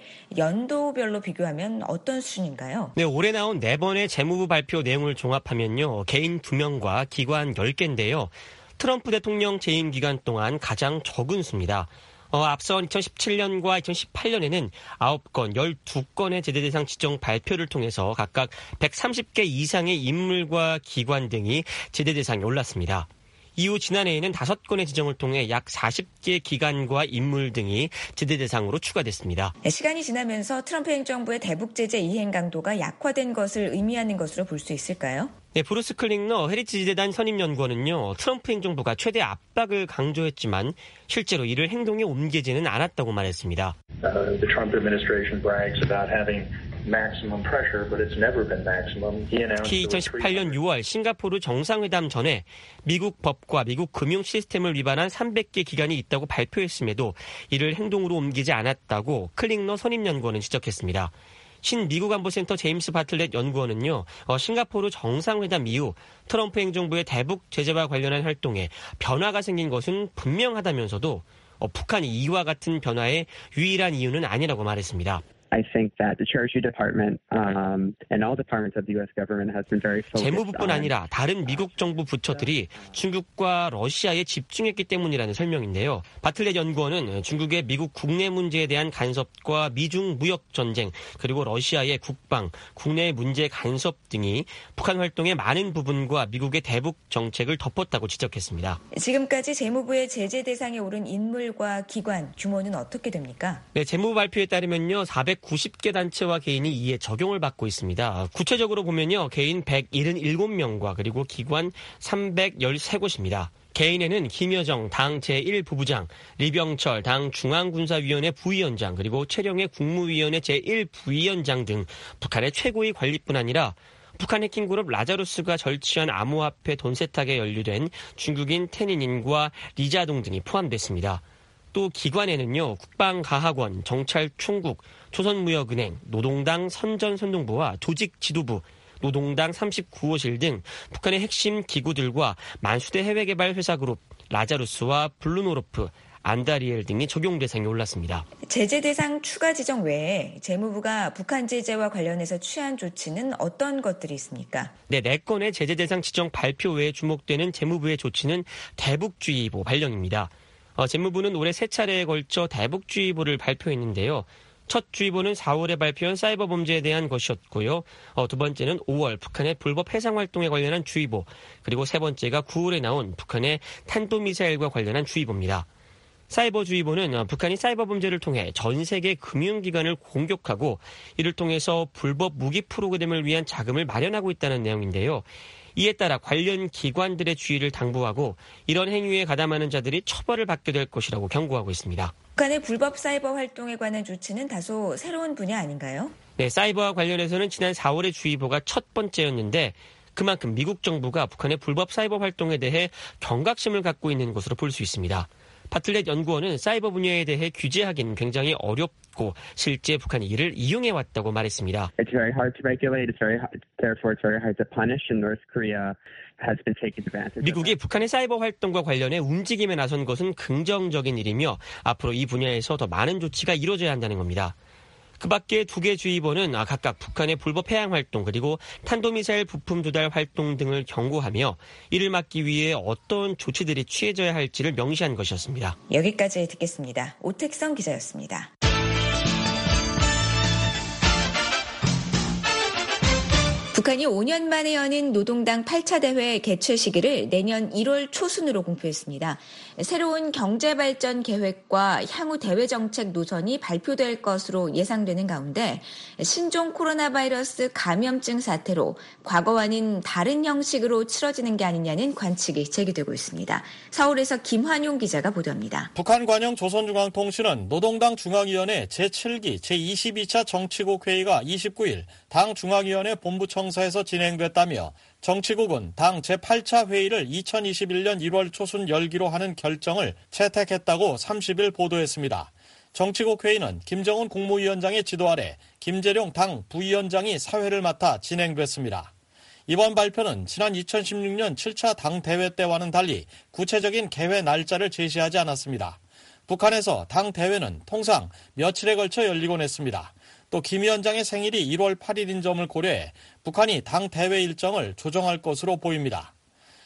연도별로 비교하면 어떤 수준인가요? 네, 올해 나온 네 번의 재무부 발표 내용을 종합하면요. 개인 두 명과 기관 열 개인데요. 트럼프 대통령 재임 기간 동안 가장 적은 수입니다. 어, 앞선 이천십칠 년과 이천십팔 년에는 아홉 건, 열두 건의 제재 대상 지정 발표를 통해서 각각 백삼십 개 이상의 인물과 기관 등이 제재 대상에 올랐습니다. 이후 지난해에는 다섯 건의 지정을 통해 약 사십 개 기관과 인물 등이 제재 대상으로 추가됐습니다. 시간이 지나면서 트럼프 행정부의 대북 제재 이행 강도가 약화된 것을 의미하는 것으로 볼 수 있을까요? 네, 브루스 클링너 헤리츠 지대단 선임연구원은요, 트럼프 행정부가 최대 압박을 강조했지만 실제로 이를 행동에 옮기지는 않았다고 말했습니다. Uh, the Trump administration brags about having maximum pressure, but it's never been maximum. He announced 특히 이천십팔 년 유월 싱가포르 정상회담 전에 미국 법과 미국 금융 시스템을 위반한 삼백 개 기관이 있다고 발표했음에도 이를 행동으로 옮기지 않았다고 클링너 선임연구원은 지적했습니다. 신미국 안보센터 제임스 바틀렛 연구원은요, 어, 싱가포르 정상회담 이후 트럼프 행정부의 대북 제재와 관련한 활동에 변화가 생긴 것은 분명하다면서도 어, 북한이 이와 같은 변화의 유일한 이유는 아니라고 말했습니다. I think that the Treasury Department um, and all departments of the U S government has been very focused 재무부뿐 on 아니라 다른 미국 정부 부처들이 중국과 러시아에 집중했기 때문이라는 설명인데요. 바틀렛 연구원은 중국의 미국 국내 문제에 대한 간섭과 미중 무역 전쟁 그리고 러시아의 국방, 국내 문제 간섭 등이 북한 활동의 많은 부분과 미국의 대북 정책을 덮었다고 지적했습니다. 지금까지 재무부의 제재 대상에 오른 인물과 기관 규모는 어떻게 됩니까? 네, 재무부 발표에 따르면요. 사백구십 개 단체와 개인이 이에 적용을 받고 있습니다. 구체적으로 보면요. 개인 백칠십칠 명과 그리고 기관 삼백십삼 곳입니다. 개인에는 김여정 당 제일 부부장, 리병철 당 중앙군사위원회 부위원장, 그리고 최령해 국무위원회 제일 부위원장 등 북한의 최고위 관리뿐 아니라 북한 해킹그룹 라자루스가 절취한 암호화폐 돈 세탁에 연루된 중국인 태닌인과 리자동 등이 포함됐습니다. 또 기관에는요, 국방가학원, 정찰총국, 조선무역은행, 노동당 선전선동부와 조직지도부, 노동당 삼십구 호실 등 북한의 핵심 기구들과 만수대 해외개발 회사 그룹, 라자루스와 블루노르프, 안다리엘 등이 적용 대상에 올랐습니다. 제재 대상 추가 지정 외에 재무부가 북한 제재와 관련해서 취한 조치는 어떤 것들이 있습니까? 네, 네 건의 제재 대상 지정 발표 외에 주목되는 재무부의 조치는 대북주의보 발령입니다. 어, 재무부는 올해 세 차례에 걸쳐 대북주의보를 발표했는데요. 첫 주의보는 사월에 발표한 사이버 범죄에 대한 것이었고요. 어, 두 번째는 오월 북한의 불법 해상 활동에 관련한 주의보, 그리고 세 번째가 구월에 나온 북한의 탄도미사일과 관련한 주의보입니다. 사이버 주의보는 북한이 사이버 범죄를 통해 전 세계 금융기관을 공격하고 이를 통해서 불법 무기 프로그램을 위한 자금을 마련하고 있다는 내용인데요. 이에 따라 관련 기관들의 주의를 당부하고 이런 행위에 가담하는 자들이 처벌을 받게 될 것이라고 경고하고 있습니다. 북한의 불법 사이버 활동에 관한 조치는 다소 새로운 분야 아닌가요? 네, 사이버와 관련해서는 지난 사월의 주의보가 첫 번째였는데 그만큼 미국 정부가 북한의 불법 사이버 활동에 대해 경각심을 갖고 있는 것으로 볼 수 있습니다. 바틀렛 연구원은 사이버 분야에 대해 규제하기는 굉장히 어렵고 실제 북한이 이를 이용해왔다고 말했습니다. It's very hard to regulate. It's very hard, therefore it's very hard to punish. And North Korea has been taking advantage. 미국이 북한의 사이버 활동과 관련해 움직임에 나선 것은 긍정적인 일이며 앞으로 이 분야에서 더 많은 조치가 이루어져야 한다는 겁니다. 그 밖에 두 개 주의보는 각각 북한의 불법 해양 활동 그리고 탄도미사일 부품 조달 활동 등을 경고하며 이를 막기 위해 어떤 조치들이 취해져야 할지를 명시한 것이었습니다. 여기까지 듣겠습니다. 오택성 기자였습니다. 북한이 오 년 만에 여는 노동당 팔 차 대회 개최 시기를 내년 일월 초순으로 공표했습니다. 새로운 경제발전 계획과 향후 대외 정책 노선이 발표될 것으로 예상되는 가운데 신종 코로나 바이러스 감염증 사태로 과거와는 다른 형식으로 치러지는 게 아니냐는 관측이 제기되고 있습니다. 서울에서 김환용 기자가 보도합니다. 북한 관영 조선중앙통신은 노동당 중앙위원회 제칠 기 제이십이 차 정치국 회의가 이십구 일 당 중앙위원회 본부청사에서 진행됐다며 정치국은 당 제팔 차 회의를 이천이십일 년 일월 초순 열기로 하는 결정을 채택했다고 삼십 일 보도했습니다. 정치국 회의는 김정은 국무위원장의 지도 아래 김재룡 당 부위원장이 사회를 맡아 진행됐습니다. 이번 발표는 지난 이천십육 년 칠 차 당 대회 때와는 달리 구체적인 개회 날짜를 제시하지 않았습니다. 북한에서 당 대회는 통상 며칠에 걸쳐 열리곤 했습니다. 또 김 위원장의 생일이 일월 팔일인 점을 고려해 북한이 당 대회 일정을 조정할 것으로 보입니다.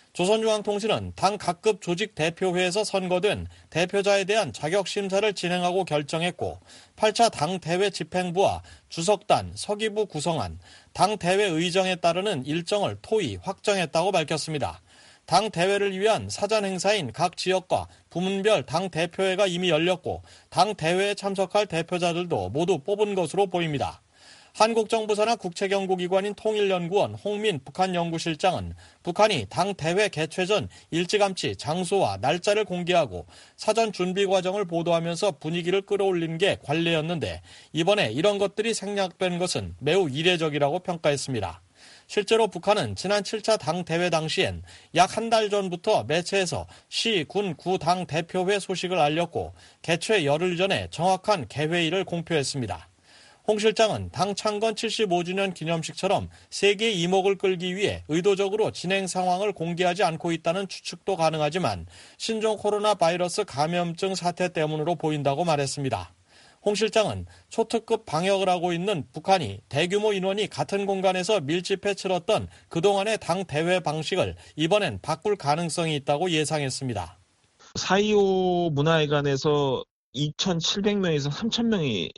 조선중앙통신은 당 각급 조직 대표회에서 선거된 대표자에 대한 자격심사를 진행하고 결정했고 팔 차 당 대회 집행부와 주석단, 서기부 구성안, 당 대회 의정에 따르는 일정을 토의 확정했다고 밝혔습니다. 당 대회를 위한 사전 행사인 각 지역과 부문별 당 대표회가 이미 열렸고 당 대회에 참석할 대표자들도 모두 뽑은 것으로 보입니다. 한국 정부 산하 국책연구기관인 통일연구원 홍민 북한 연구실장은 북한이 당 대회 개최 전 일찌감치 장소와 날짜를 공개하고 사전 준비 과정을 보도하면서 분위기를 끌어올린 게 관례였는데 이번에 이런 것들이 생략된 것은 매우 이례적이라고 평가했습니다. 실제로 북한은 지난 칠 차 당 대회 당시엔 약 한 달 전부터 매체에서 시, 군, 구 당 대표회 소식을 알렸고 개최 열흘 전에 정확한 개회일을 공표했습니다. 홍 실장은 당 창건 칠십오 주년 기념식처럼 세계의 이목을 끌기 위해 의도적으로 진행 상황을 공개하지 않고 있다는 추측도 가능하지만 신종 코로나 바이러스 감염증 사태 때문으로 보인다고 말했습니다. 홍 실장은 초특급 방역을 하고 있는 북한이 대규모 인원이 같은 공간에서 밀집해 치렀던 그동안의 당 대회 방식을 이번엔 바꿀 가능성이 있다고 예상했습니다. 사 이오 문화회관에서 이천칠백 명에서 삼천 명이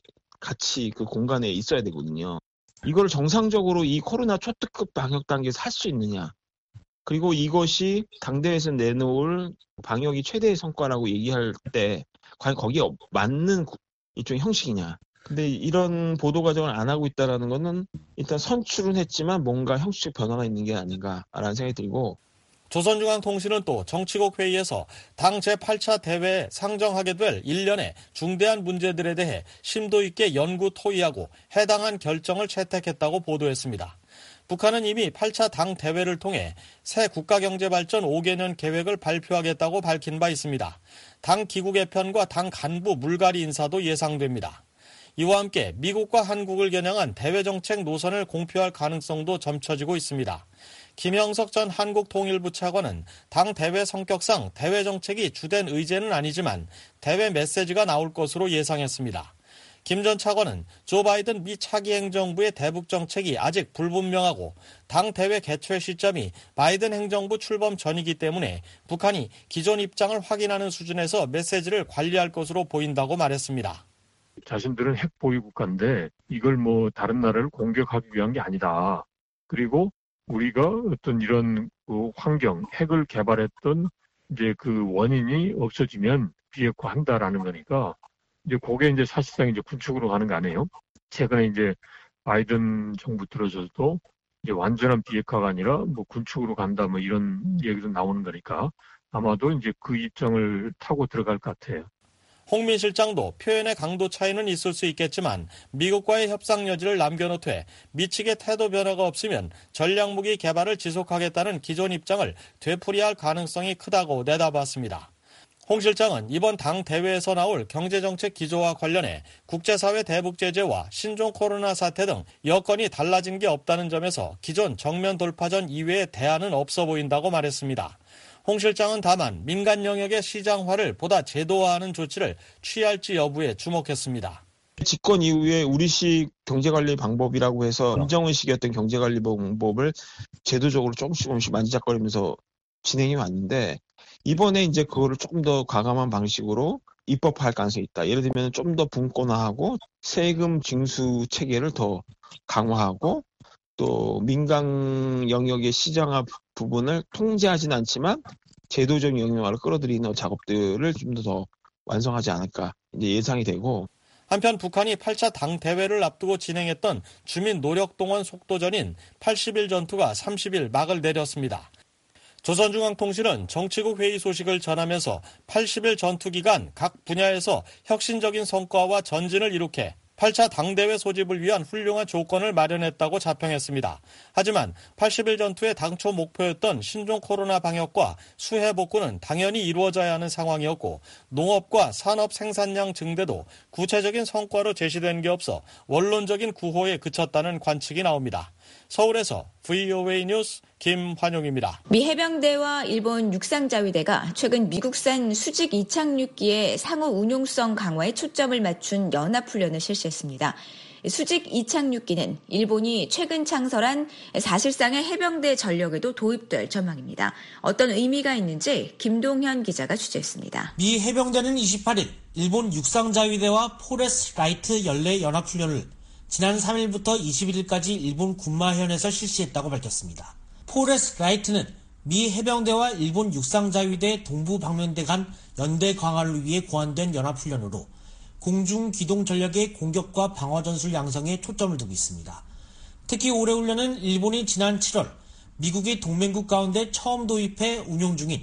같이 그 공간에 있어야 되거든요. 이걸 정상적으로 이 코로나 초특급 방역 단계에서 할 수 있느냐. 그리고 이것이 당대회에서 내놓을 방역이 최대의 성과라고 얘기할 때 과연 거기에 맞는 일종의 형식이냐. 근데 이런 보도 과정을 안 하고 있다는 것은 일단 선출은 했지만 뭔가 형식적 변화가 있는 게 아닌가라는 생각이 들고 조선중앙통신은 또 정치국 회의에서 당 제팔 차 대회에 상정하게 될 일련의 중대한 문제들에 대해 심도 있게 연구 토의하고 해당한 결정을 채택했다고 보도했습니다. 북한은 이미 팔 차 당 대회를 통해 새 국가경제발전 오 개년 계획을 발표하겠다고 밝힌 바 있습니다. 당 기구 개편과 당 간부 물갈이 인사도 예상됩니다. 이와 함께 미국과 한국을 겨냥한 대외정책 노선을 공표할 가능성도 점쳐지고 있습니다. 김형석 전 한국통일부 차관은 당 대회 성격상 대외정책이 주된 의제는 아니지만 대외 메시지가 나올 것으로 예상했습니다. 김 전 차관은 조 바이든 미 차기 행정부의 대북 정책이 아직 불분명하고 당 대회 개최 시점이 바이든 행정부 출범 전이기 때문에 북한이 기존 입장을 확인하는 수준에서 메시지를 관리할 것으로 보인다고 말했습니다. 자신들은 핵 보유 국가인데 이걸 뭐 다른 나라를 공격하기 위한 게 아니다. 그리고 우리가 어떤 이런 그 환경, 핵을 개발했던 이제 그 원인이 없어지면 비핵화한다라는 거니까 이제 그게 이제 사실상 이제 군축으로 가는 거 아니에요? 최근에 이제 바이든 정부 들어서도 이제 완전한 비핵화가 아니라 뭐 군축으로 간다 뭐 이런 얘기도 나오는 거니까 아마도 이제 그 입장을 타고 들어갈 것 같아요. 홍민 실장도 표현의 강도 차이는 있을 수 있겠지만 미국과의 협상 여지를 남겨놓되 미측의 태도 변화가 없으면 전략무기 개발을 지속하겠다는 기존 입장을 되풀이할 가능성이 크다고 내다봤습니다. 홍 실장은 이번 당 대회에서 나올 경제정책 기조와 관련해 국제사회 대북 제재와 신종 코로나 사태 등 여건이 달라진 게 없다는 점에서 기존 정면 돌파전 이외의 대안은 없어 보인다고 말했습니다. 홍 실장은 다만 민간 영역의 시장화를 보다 제도화하는 조치를 취할지 여부에 주목했습니다. 집권 이후에 우리식 경제관리 방법이라고 해서 김정은식이었던 경제관리 방법을 제도적으로 조금씩 조금씩 만지작거리면서 진행해 왔는데 이번에 이제 그거를 조금 더 과감한 방식으로 입법할 가능성이 있다. 예를 들면 좀 더 분권화하고 세금 징수 체계를 더 강화하고 또 민간 영역의 시장화 부분을 통제하진 않지만 제도적 영역화를 끌어들이는 작업들을 좀 더 완성하지 않을까 이제 예상이 되고. 한편 북한이 팔 차 당 대회를 앞두고 진행했던 주민 노력 동원 속도전인 팔십 일 전투가 삼십 일 막을 내렸습니다. 조선중앙통신은 정치국 회의 소식을 전하면서 팔십 일 전투 기간 각 분야에서 혁신적인 성과와 전진을 이룩해 팔 차 당대회 소집을 위한 훌륭한 조건을 마련했다고 자평했습니다. 하지만 팔십 일 전투의 당초 목표였던 신종 코로나 방역과 수해 복구는 당연히 이루어져야 하는 상황이었고 농업과 산업 생산량 증대도 구체적인 성과로 제시된 게 없어 원론적인 구호에 그쳤다는 관측이 나옵니다. 서울에서 브이오에이 뉴스 김환용입니다. 미 해병대와 일본 육상자위대가 최근 미국산 수직 이착륙기의 상호 운용성 강화에 초점을 맞춘 연합훈련을 실시했습니다. 수직 이착륙기는 일본이 최근 창설한 사실상의 해병대 전력에도 도입될 전망입니다. 어떤 의미가 있는지 김동현 기자가 취재했습니다. 미 해병대는 이십팔 일 일본 육상자위대와 포레스 라이트 연례 연합훈련을 지난 삼 일부터 이십일 일까지 일본 군마현에서 실시했다고 밝혔습니다. 포레스 라이트는 미 해병대와 일본 육상자위대 동부 방면대 간 연대 강화를 위해 고안된 연합훈련으로 공중 기동 전력의 공격과 방어 전술 양성에 초점을 두고 있습니다. 특히 올해 훈련은 일본이 지난 칠월 미국의 동맹국 가운데 처음 도입해 운용 중인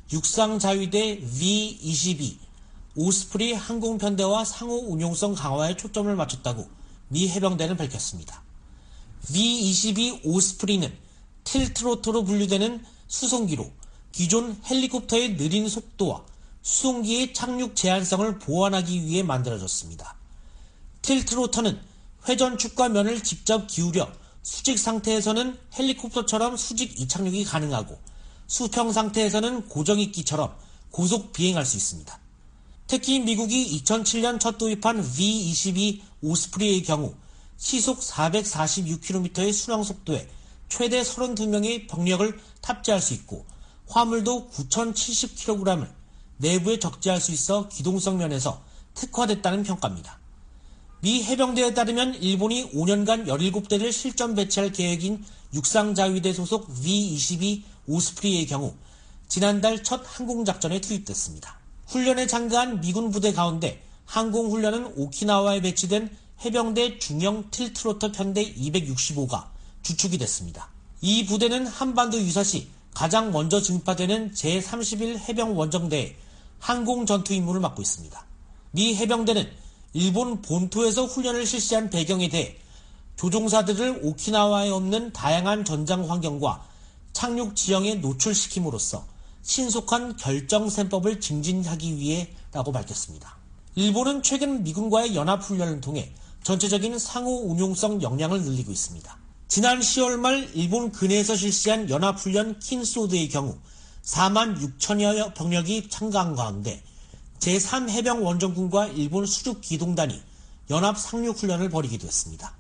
육상자위대 비 이십이 오스프리 항공편대와 상호 운용성 강화에 초점을 맞췄다고 미 해병대는 밝혔습니다. 비 이십이 오스프리는 틸트로터로 분류되는 수송기로 기존 헬리콥터의 느린 속도와 수송기의 착륙 제한성을 보완하기 위해 만들어졌습니다. 틸트로터는 회전축과 면을 직접 기울여 수직 상태에서는 헬리콥터처럼 수직 이착륙이 가능하고 수평 상태에서는 고정익기처럼 고속 비행할 수 있습니다. 특히 미국이 이천칠 년 첫 도입한 비 이십이 오스프리의 경우 시속 사백사십육 킬로미터의 순항 속도에 최대 서른두 명의 병력을 탑재할 수 있고 화물도 구천칠십 킬로그램을 내부에 적재할 수 있어 기동성 면에서 특화됐다는 평가입니다. 미 해병대에 따르면 일본이 오 년간 열일곱 대를 실전 배치할 계획인 육상자위대 소속 비 이십이 오스프리의 경우 지난달 첫 항공작전에 투입됐습니다. 훈련에 참가한 미군 부대 가운데 항공훈련은 오키나와에 배치된 해병대 중형 틸트로터 편대 이백육십오가 주축이 됐습니다. 이 부대는 한반도 유사시 가장 먼저 증파되는 제삼십일 해병원정대의 항공전투 임무를 맡고 있습니다. 미 해병대는 일본 본토에서 훈련을 실시한 배경에 대해 조종사들을 오키나와에 없는 다양한 전장 환경과 착륙 지형에 노출시킴으로써 신속한 결정셈법을 증진하기 위해라고 밝혔습니다. 일본은 최근 미군과의 연합훈련을 통해 전체적인 상호 운용성 역량을 늘리고 있습니다. 지난 시월 말 일본 근해에서 실시한 연합훈련 킨소드의 경우 사만 육천여 병력이 참가한 가운데 제삼 해병 원정군과 일본 수륙 기동단이 연합 상륙훈련을 벌이기도 했습니다.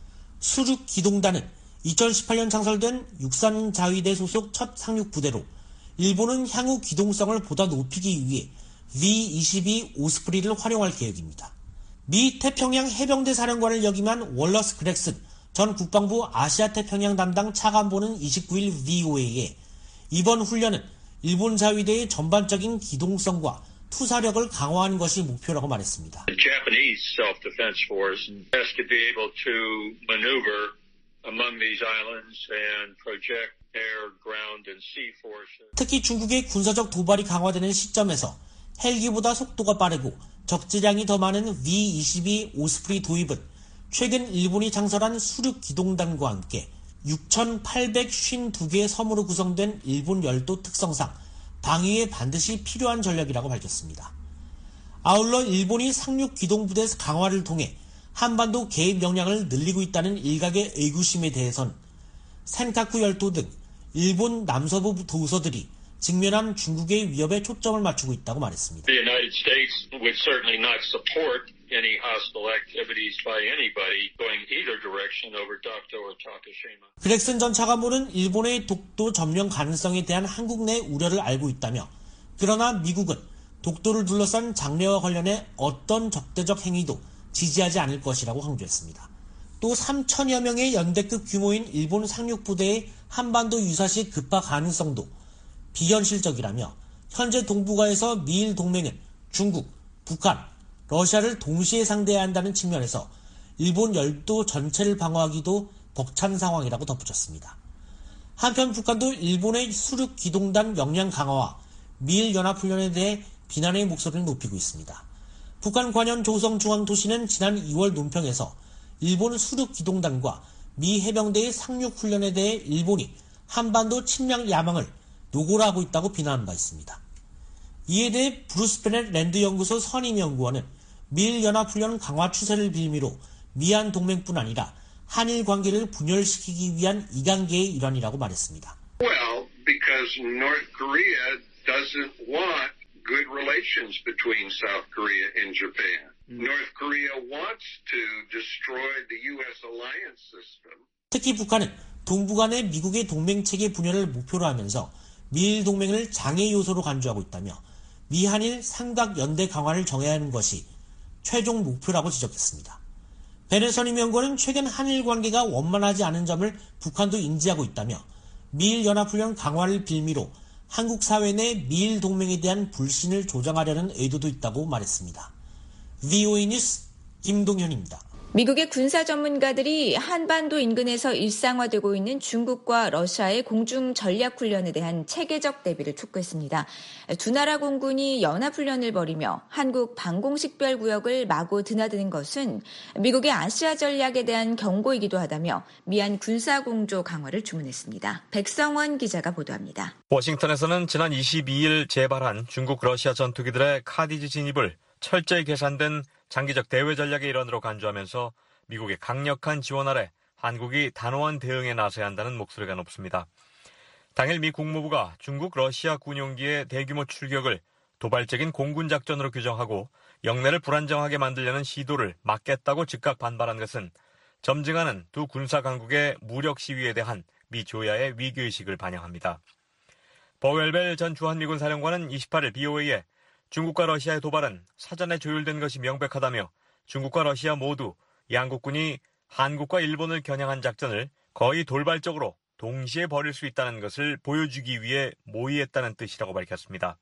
수륙 기동단은 이천십팔 년 창설된 육상자위대 소속 첫 상륙부대로 일본은 향후 기동성을 보다 높이기 위해 비 이십이 오스프리를 활용할 계획입니다. 미 태평양 해병대 사령관을 역임한 월러스 그렉슨 전 국방부 아시아태평양 담당 차관보는 이십구 일 브이오에이에 이번 훈련은 일본 자위대의 전반적인 기동성과 투사력을 강화하는 것이 목표라고 말했습니다. The Japanese self-defense force has to be able to maneuver among these islands and project air, ground, and sea forces. 특히 중국의 군사적 도발이 강화되는 시점에서 헬기보다 속도가 빠르고 적재량이 더 많은 비 이십이 오스프리 도입은 최근 일본이 창설한 수륙 기동단과 함께 육천팔백오십이 개의 섬으로 구성된 일본 열도 특성상 방위에 반드시 필요한 전략이라고 밝혔습니다. 아울러 일본이 상륙 기동부대 강화를 통해 한반도 개입 역량을 늘리고 있다는 일각의 의구심에 대해선 센카쿠 열도 등 일본 남서부 도서들이 직면한 중국의 위협에 초점을 맞추고 있다고 말했습니다. The United States would certainly not support any hostile activities by anybody going either direction over Dokdo or Takeshima. 그렉슨 전 차관보는 일본의 독도 점령 가능성에 대한 한국 내 우려를 알고 있다며, 그러나 미국은 독도를 둘러싼 장래와 관련해 어떤 적대적 행위도 지지하지 않을 것이라고 강조했습니다. 또 삼천여 명의 연대급 규모인 일본 상륙부대의 한반도 유사시 급파 가능성도 비현실적이라며, 현재 동북아에서 미일 동맹은 중국, 북한, 러시아를 동시에 상대해야 한다는 측면에서 일본 열도 전체를 방어하기도 벅찬 상황이라고 덧붙였습니다. 한편 북한도 일본의 수륙 기동단 역량 강화와 미일 연합훈련에 대해 비난의 목소리를 높이고 있습니다. 북한 관현 조성중앙도시는 지난 이월 논평에서 일본 수륙 기동단과 미 해병대의 상륙 훈련에 대해 일본이 한반도 침략 야망을 노골화하고 있다고 비난한 바 있습니다. 이에 대해 브루스 베넷 랜드 연구소 선임 연구원은 미일 연합훈련 강화 추세를 빌미로 미한 동맹뿐 아니라 한일 관계를 분열시키기 위한 이관계의 일환이라고 말했습니다. Well, because North Korea doesn't want good relations between South Korea and Japan. North Korea wants to destroy the U S alliance system. 특히 북한은 동북아 내 미국의 동맹체계 분열을 목표로 하면서 미일 동맹을 장애 요소로 간주하고 있다며, 미한일 삼각연대 강화를 정해야 하는 것이 최종 목표라고 지적했습니다. 베넷 선임 연구원은 최근 한일 관계가 원만하지 않은 점을 북한도 인지하고 있다며, 미일 연합훈련 강화를 빌미로 한국 사회 내 미일 동맹에 대한 불신을 조장하려는 의도도 있다고 말했습니다. 브이오에이 뉴스 김동현입니다. 미국의 군사 전문가들이 한반도 인근에서 일상화되고 있는 중국과 러시아의 공중 전략 훈련에 대한 체계적 대비를 촉구했습니다. 두 나라 공군이 연합훈련을 벌이며 한국 방공식별 구역을 마구 드나드는 것은 미국의 아시아 전략에 대한 경고이기도 하다며 미한 군사 공조 강화를 주문했습니다. 백성원 기자가 보도합니다. 워싱턴에서는 지난 이십이일 재발한 중국 러시아 전투기들의 카디지 진입을 철저히 계산된 장기적 대외 전략의 일환으로 간주하면서 미국의 강력한 지원 아래 한국이 단호한 대응에 나서야 한다는 목소리가 높습니다. 당일 미 국무부가 중국 러시아 군용기의 대규모 출격을 도발적인 공군 작전으로 규정하고 영내를 불안정하게 만들려는 시도를 막겠다고 즉각 반발한 것은 점증하는 두 군사 강국의 무력 시위에 대한 미 조야의 위기의식을 반영합니다. 버웰벨 전 주한미군 사령관은 이십팔일 브이오에이에 중국과 러시아의 도발은 사전에 조율된 것이 명백하다며, 중국과 러시아 모두 양국군이 한국과 일본을 겨냥한 작전을 거의 돌발적으로 동시에 벌일 수 있다는 것을 보여주기 위해 모의했다는 뜻이라고 밝혔습니다.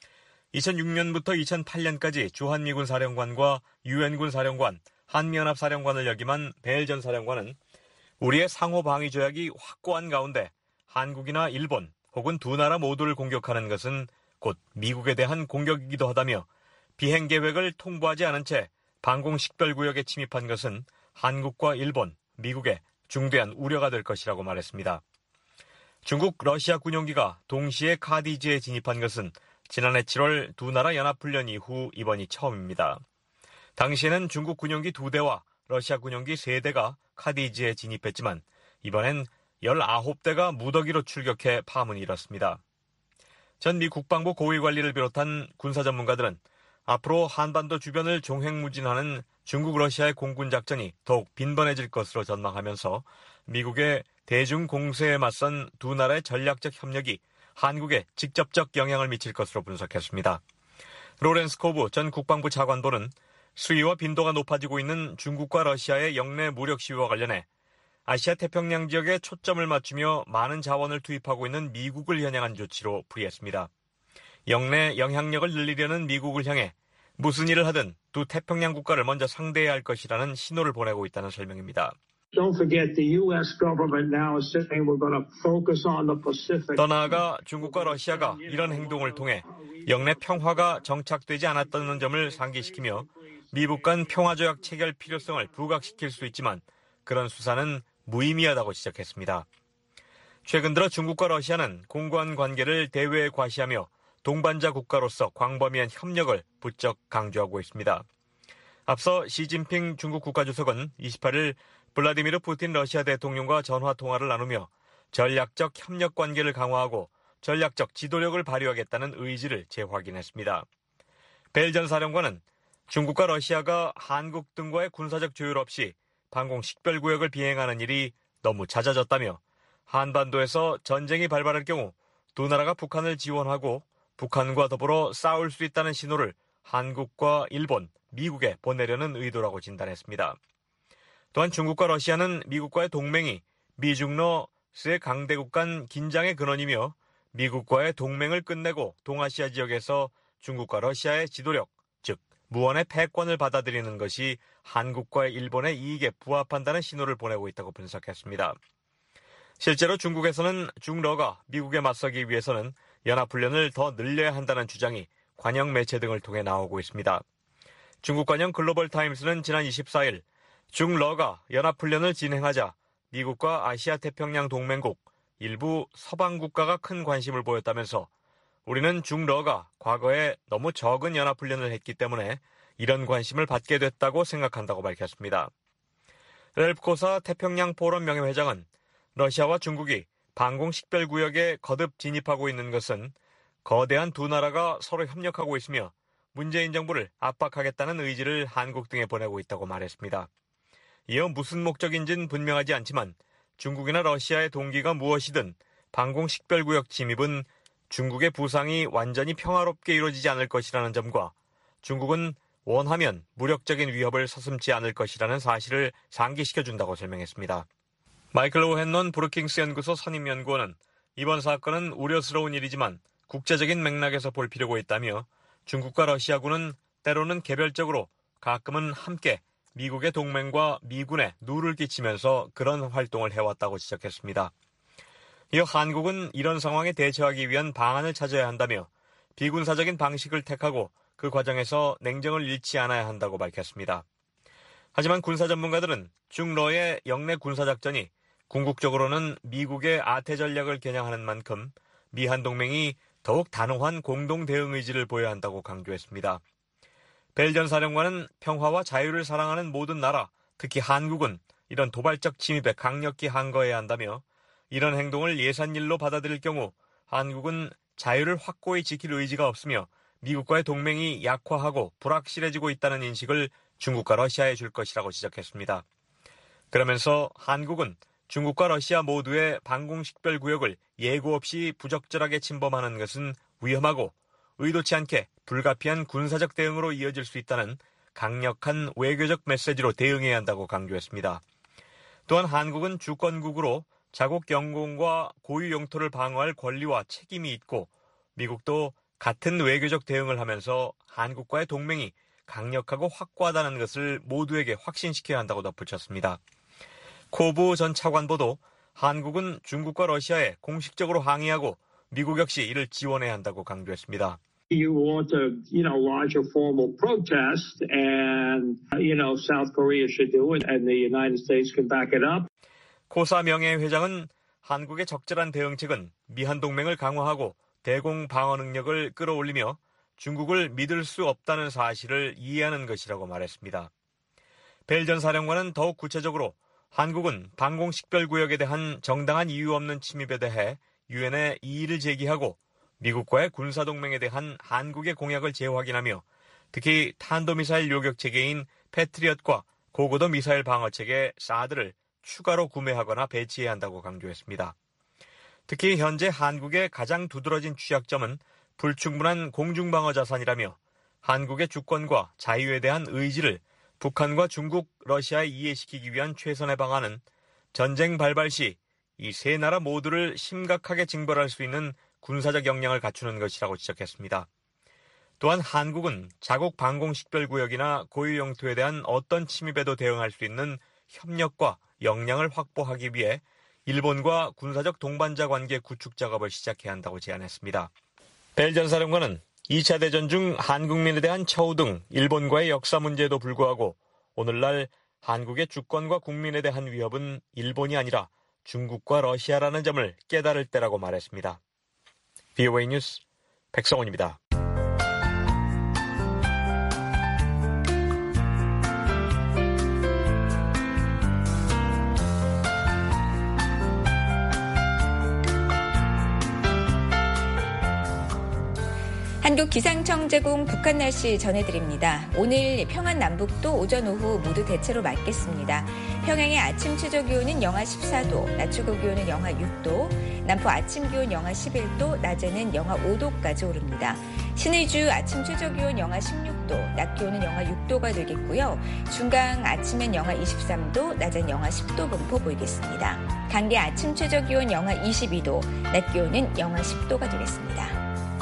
이천육년부터 이천팔년까지 주한미군 사령관과 유엔군 사령관, 한미연합 사령관을 역임한 벨 전 사령관은 우리의 상호 방위 조약이 확고한 가운데 한국이나 일본 혹은 두 나라 모두를 공격하는 것은 곧 미국에 대한 공격이기도 하다며, 비행 계획을 통보하지 않은 채 방공식별구역에 침입한 것은 한국과 일본, 미국에 중대한 우려가 될 것이라고 말했습니다. 중국, 러시아 군용기가 동시에 카디지에 진입한 것은 지난해 칠월 두 나라 연합훈련 이후 이번이 처음입니다. 당시에는 중국 군용기 두 대와 러시아 군용기 세 대가 카디지에 진입했지만 이번엔 열아홉 대가 무더기로 출격해 파문이 일었습니다. 전 미 국방부 고위 관리를 비롯한 군사 전문가들은 앞으로 한반도 주변을 종횡무진하는 중국 러시아의 공군 작전이 더욱 빈번해질 것으로 전망하면서 미국의 대중 공세에 맞선 두 나라의 전략적 협력이 한국에 직접적 영향을 미칠 것으로 분석했습니다. 로렌스 코브 전 국방부 차관보는 수위와 빈도가 높아지고 있는 중국과 러시아의 영내 무력 시위와 관련해 아시아 태평양 지역에 초점을 맞추며 많은 자원을 투입하고 있는 미국을 겨냥한 조치로 풀이했습니다. 영내 영향력을 늘리려는 미국을 향해 무슨 일을 하든 두 태평양 국가를 먼저 상대해야 할 것이라는 신호를 보내고 있다는 설명입니다. Don't forget the U S government now is saying we're going to focus on the Pacific. 더 나아가 중국과 러시아가 이런 행동을 통해 영내 평화가 정착되지 않았다는 점을 상기시키며 미국 간 평화조약 체결 필요성을 부각시킬 수 있지만 그런 수사는 무의미하다고 지적했습니다. 최근 들어 중국과 러시아는 공관 관계를 대외에 과시하며 동반자 국가로서 광범위한 협력을 부쩍 강조하고 있습니다. 앞서 시진핑 중국 국가주석은 이십팔 일 블라디미르 푸틴 러시아 대통령과 전화 통화를 나누며 전략적 협력 관계를 강화하고 전략적 지도력을 발휘하겠다는 의지를 재확인했습니다. 벨 전 사령관은 중국과 러시아가 한국 등과의 군사적 조율 없이 방공 식별구역을 비행하는 일이 너무 잦아졌다며 한반도에서 전쟁이 발발할 경우 두 나라가 북한을 지원하고 북한과 더불어 싸울 수 있다는 신호를 한국과 일본, 미국에 보내려는 의도라고 진단했습니다. 또한 중국과 러시아는 미국과의 동맹이 미중러 세 강대국 간 긴장의 근원이며 미국과의 동맹을 끝내고 동아시아 지역에서 중국과 러시아의 지도력, 즉 무언의 패권을 받아들이는 것이 한국과 일본의 이익에 부합한다는 신호를 보내고 있다고 분석했습니다. 실제로 중국에서는 중러가 미국에 맞서기 위해서는 연합훈련을 더 늘려야 한다는 주장이 관영 매체 등을 통해 나오고 있습니다. 중국 관영 글로벌타임스는 지난 이십사 일 중러가 연합훈련을 진행하자 미국과 아시아 태평양 동맹국, 일부 서방 국가가 큰 관심을 보였다면서 우리는 중러가 과거에 너무 적은 연합훈련을 했기 때문에 이런 관심을 받게 됐다고 생각한다고 밝혔습니다. 렐프 코사 태평양 포럼 명예회장은 러시아와 중국이 방공 식별구역에 거듭 진입하고 있는 것은 거대한 두 나라가 서로 협력하고 있으며 문재인 정부를 압박하겠다는 의지를 한국 등에 보내고 있다고 말했습니다. 이어 무슨 목적인지는 분명하지 않지만 중국이나 러시아의 동기가 무엇이든 방공 식별구역 침입은 중국의 부상이 완전히 평화롭게 이루어지지 않을 것이라는 점과 중국은 원하면 무력적인 위협을 서슴지 않을 것이라는 사실을 상기시켜준다고 설명했습니다. 마이클 오헨넌 브루킹스 연구소 선임연구원은 이번 사건은 우려스러운 일이지만 국제적인 맥락에서 볼 필요가 있다며 중국과 러시아군은 때로는 개별적으로 가끔은 함께 미국의 동맹과 미군에 누를 끼치면서 그런 활동을 해왔다고 지적했습니다. 이어 한국은 이런 상황에 대처하기 위한 방안을 찾아야 한다며 비군사적인 방식을 택하고 그 과정에서 냉정을 잃지 않아야 한다고 밝혔습니다. 하지만 군사 전문가들은 중러의 영내 군사작전이 궁극적으로는 미국의 아태 전략을 겨냥하는 만큼 미한 동맹이 더욱 단호한 공동 대응 의지를 보여야 한다고 강조했습니다. 벨 전 사령관은 평화와 자유를 사랑하는 모든 나라, 특히 한국은 이런 도발적 침입에 강력히 항거해야 한다며 이런 행동을 예산일로 받아들일 경우 한국은 자유를 확고히 지킬 의지가 없으며 미국과의 동맹이 약화하고 불확실해지고 있다는 인식을 중국과 러시아에 줄 것이라고 지적했습니다. 그러면서 한국은 중국과 러시아 모두의 방공식별구역을 예고 없이 부적절하게 침범하는 것은 위험하고 의도치 않게 불가피한 군사적 대응으로 이어질 수 있다는 강력한 외교적 메시지로 대응해야 한다고 강조했습니다. 또한 한국은 주권국으로 자국 영공과 고유 영토를 방어할 권리와 책임이 있고 미국도 같은 외교적 대응을 하면서 한국과의 동맹이 강력하고 확고하다는 것을 모두에게 확신시켜야 한다고 덧붙였습니다. 코브 전 차관보도 한국은 중국과 러시아에 공식적으로 항의하고 미국 역시 이를 지원해야 한다고 강조했습니다. You want a, you know, larger formal protest, and you know, South Korea should do it, and the United States can back it up. 코사 명예회장은 한국의 적절한 대응책은 미한 동맹을 강화하고 대공 방어 능력을 끌어올리며 중국을 믿을 수 없다는 사실을 이해하는 것이라고 말했습니다. 벨 전 사령관은 더욱 구체적으로 한국은 방공식별구역에 대한 정당한 이유 없는 침입에 대해 유엔에 이의를 제기하고 미국과의 군사동맹에 대한 한국의 공약을 재확인하며 특히 탄도미사일 요격체계인 패트리엇과 고고도 미사일 방어체계 사드를 추가로 구매하거나 배치해야 한다고 강조했습니다. 특히 현재 한국의 가장 두드러진 취약점은 불충분한 공중방어 자산이라며 한국의 주권과 자유에 대한 의지를 북한과 중국, 러시아에 이해시키기 위한 최선의 방안은 전쟁 발발 시 이 세 나라 모두를 심각하게 징벌할 수 있는 군사적 역량을 갖추는 것이라고 지적했습니다. 또한 한국은 자국 방공식별구역이나 고유 영토에 대한 어떤 침입에도 대응할 수 있는 협력과 역량을 확보하기 위해 일본과 군사적 동반자 관계 구축 작업을 시작해야 한다고 제안했습니다. 벨 전 사령관은 이 차 대전 중 한국민에 대한 처우 등 일본과의 역사 문제에도 불구하고 오늘날 한국의 주권과 국민에 대한 위협은 일본이 아니라 중국과 러시아라는 점을 깨달을 때라고 말했습니다. 브이오에이 뉴스 백성원입니다. 한국기상청 제공 북한 날씨 전해드립니다. 오늘 평안 남북도 오전 오후 모두 대체로 맑겠습니다. 평양의 아침 최저 기온은 영하 십사 도, 낮 최고 기온은 영하 육 도, 남포 아침 기온 영하 십일 도, 낮에는 영하 오 도까지 오릅니다. 신의주 아침 최저 기온 영하 십육 도, 낮 기온은 영하 육 도가 되겠고요. 중강 아침엔 영하 이십삼 도, 낮엔 영하 십 도 분포 보이겠습니다. 강계 아침 최저 기온 영하 이십이 도, 낮 기온은 영하 십 도가 되겠습니다.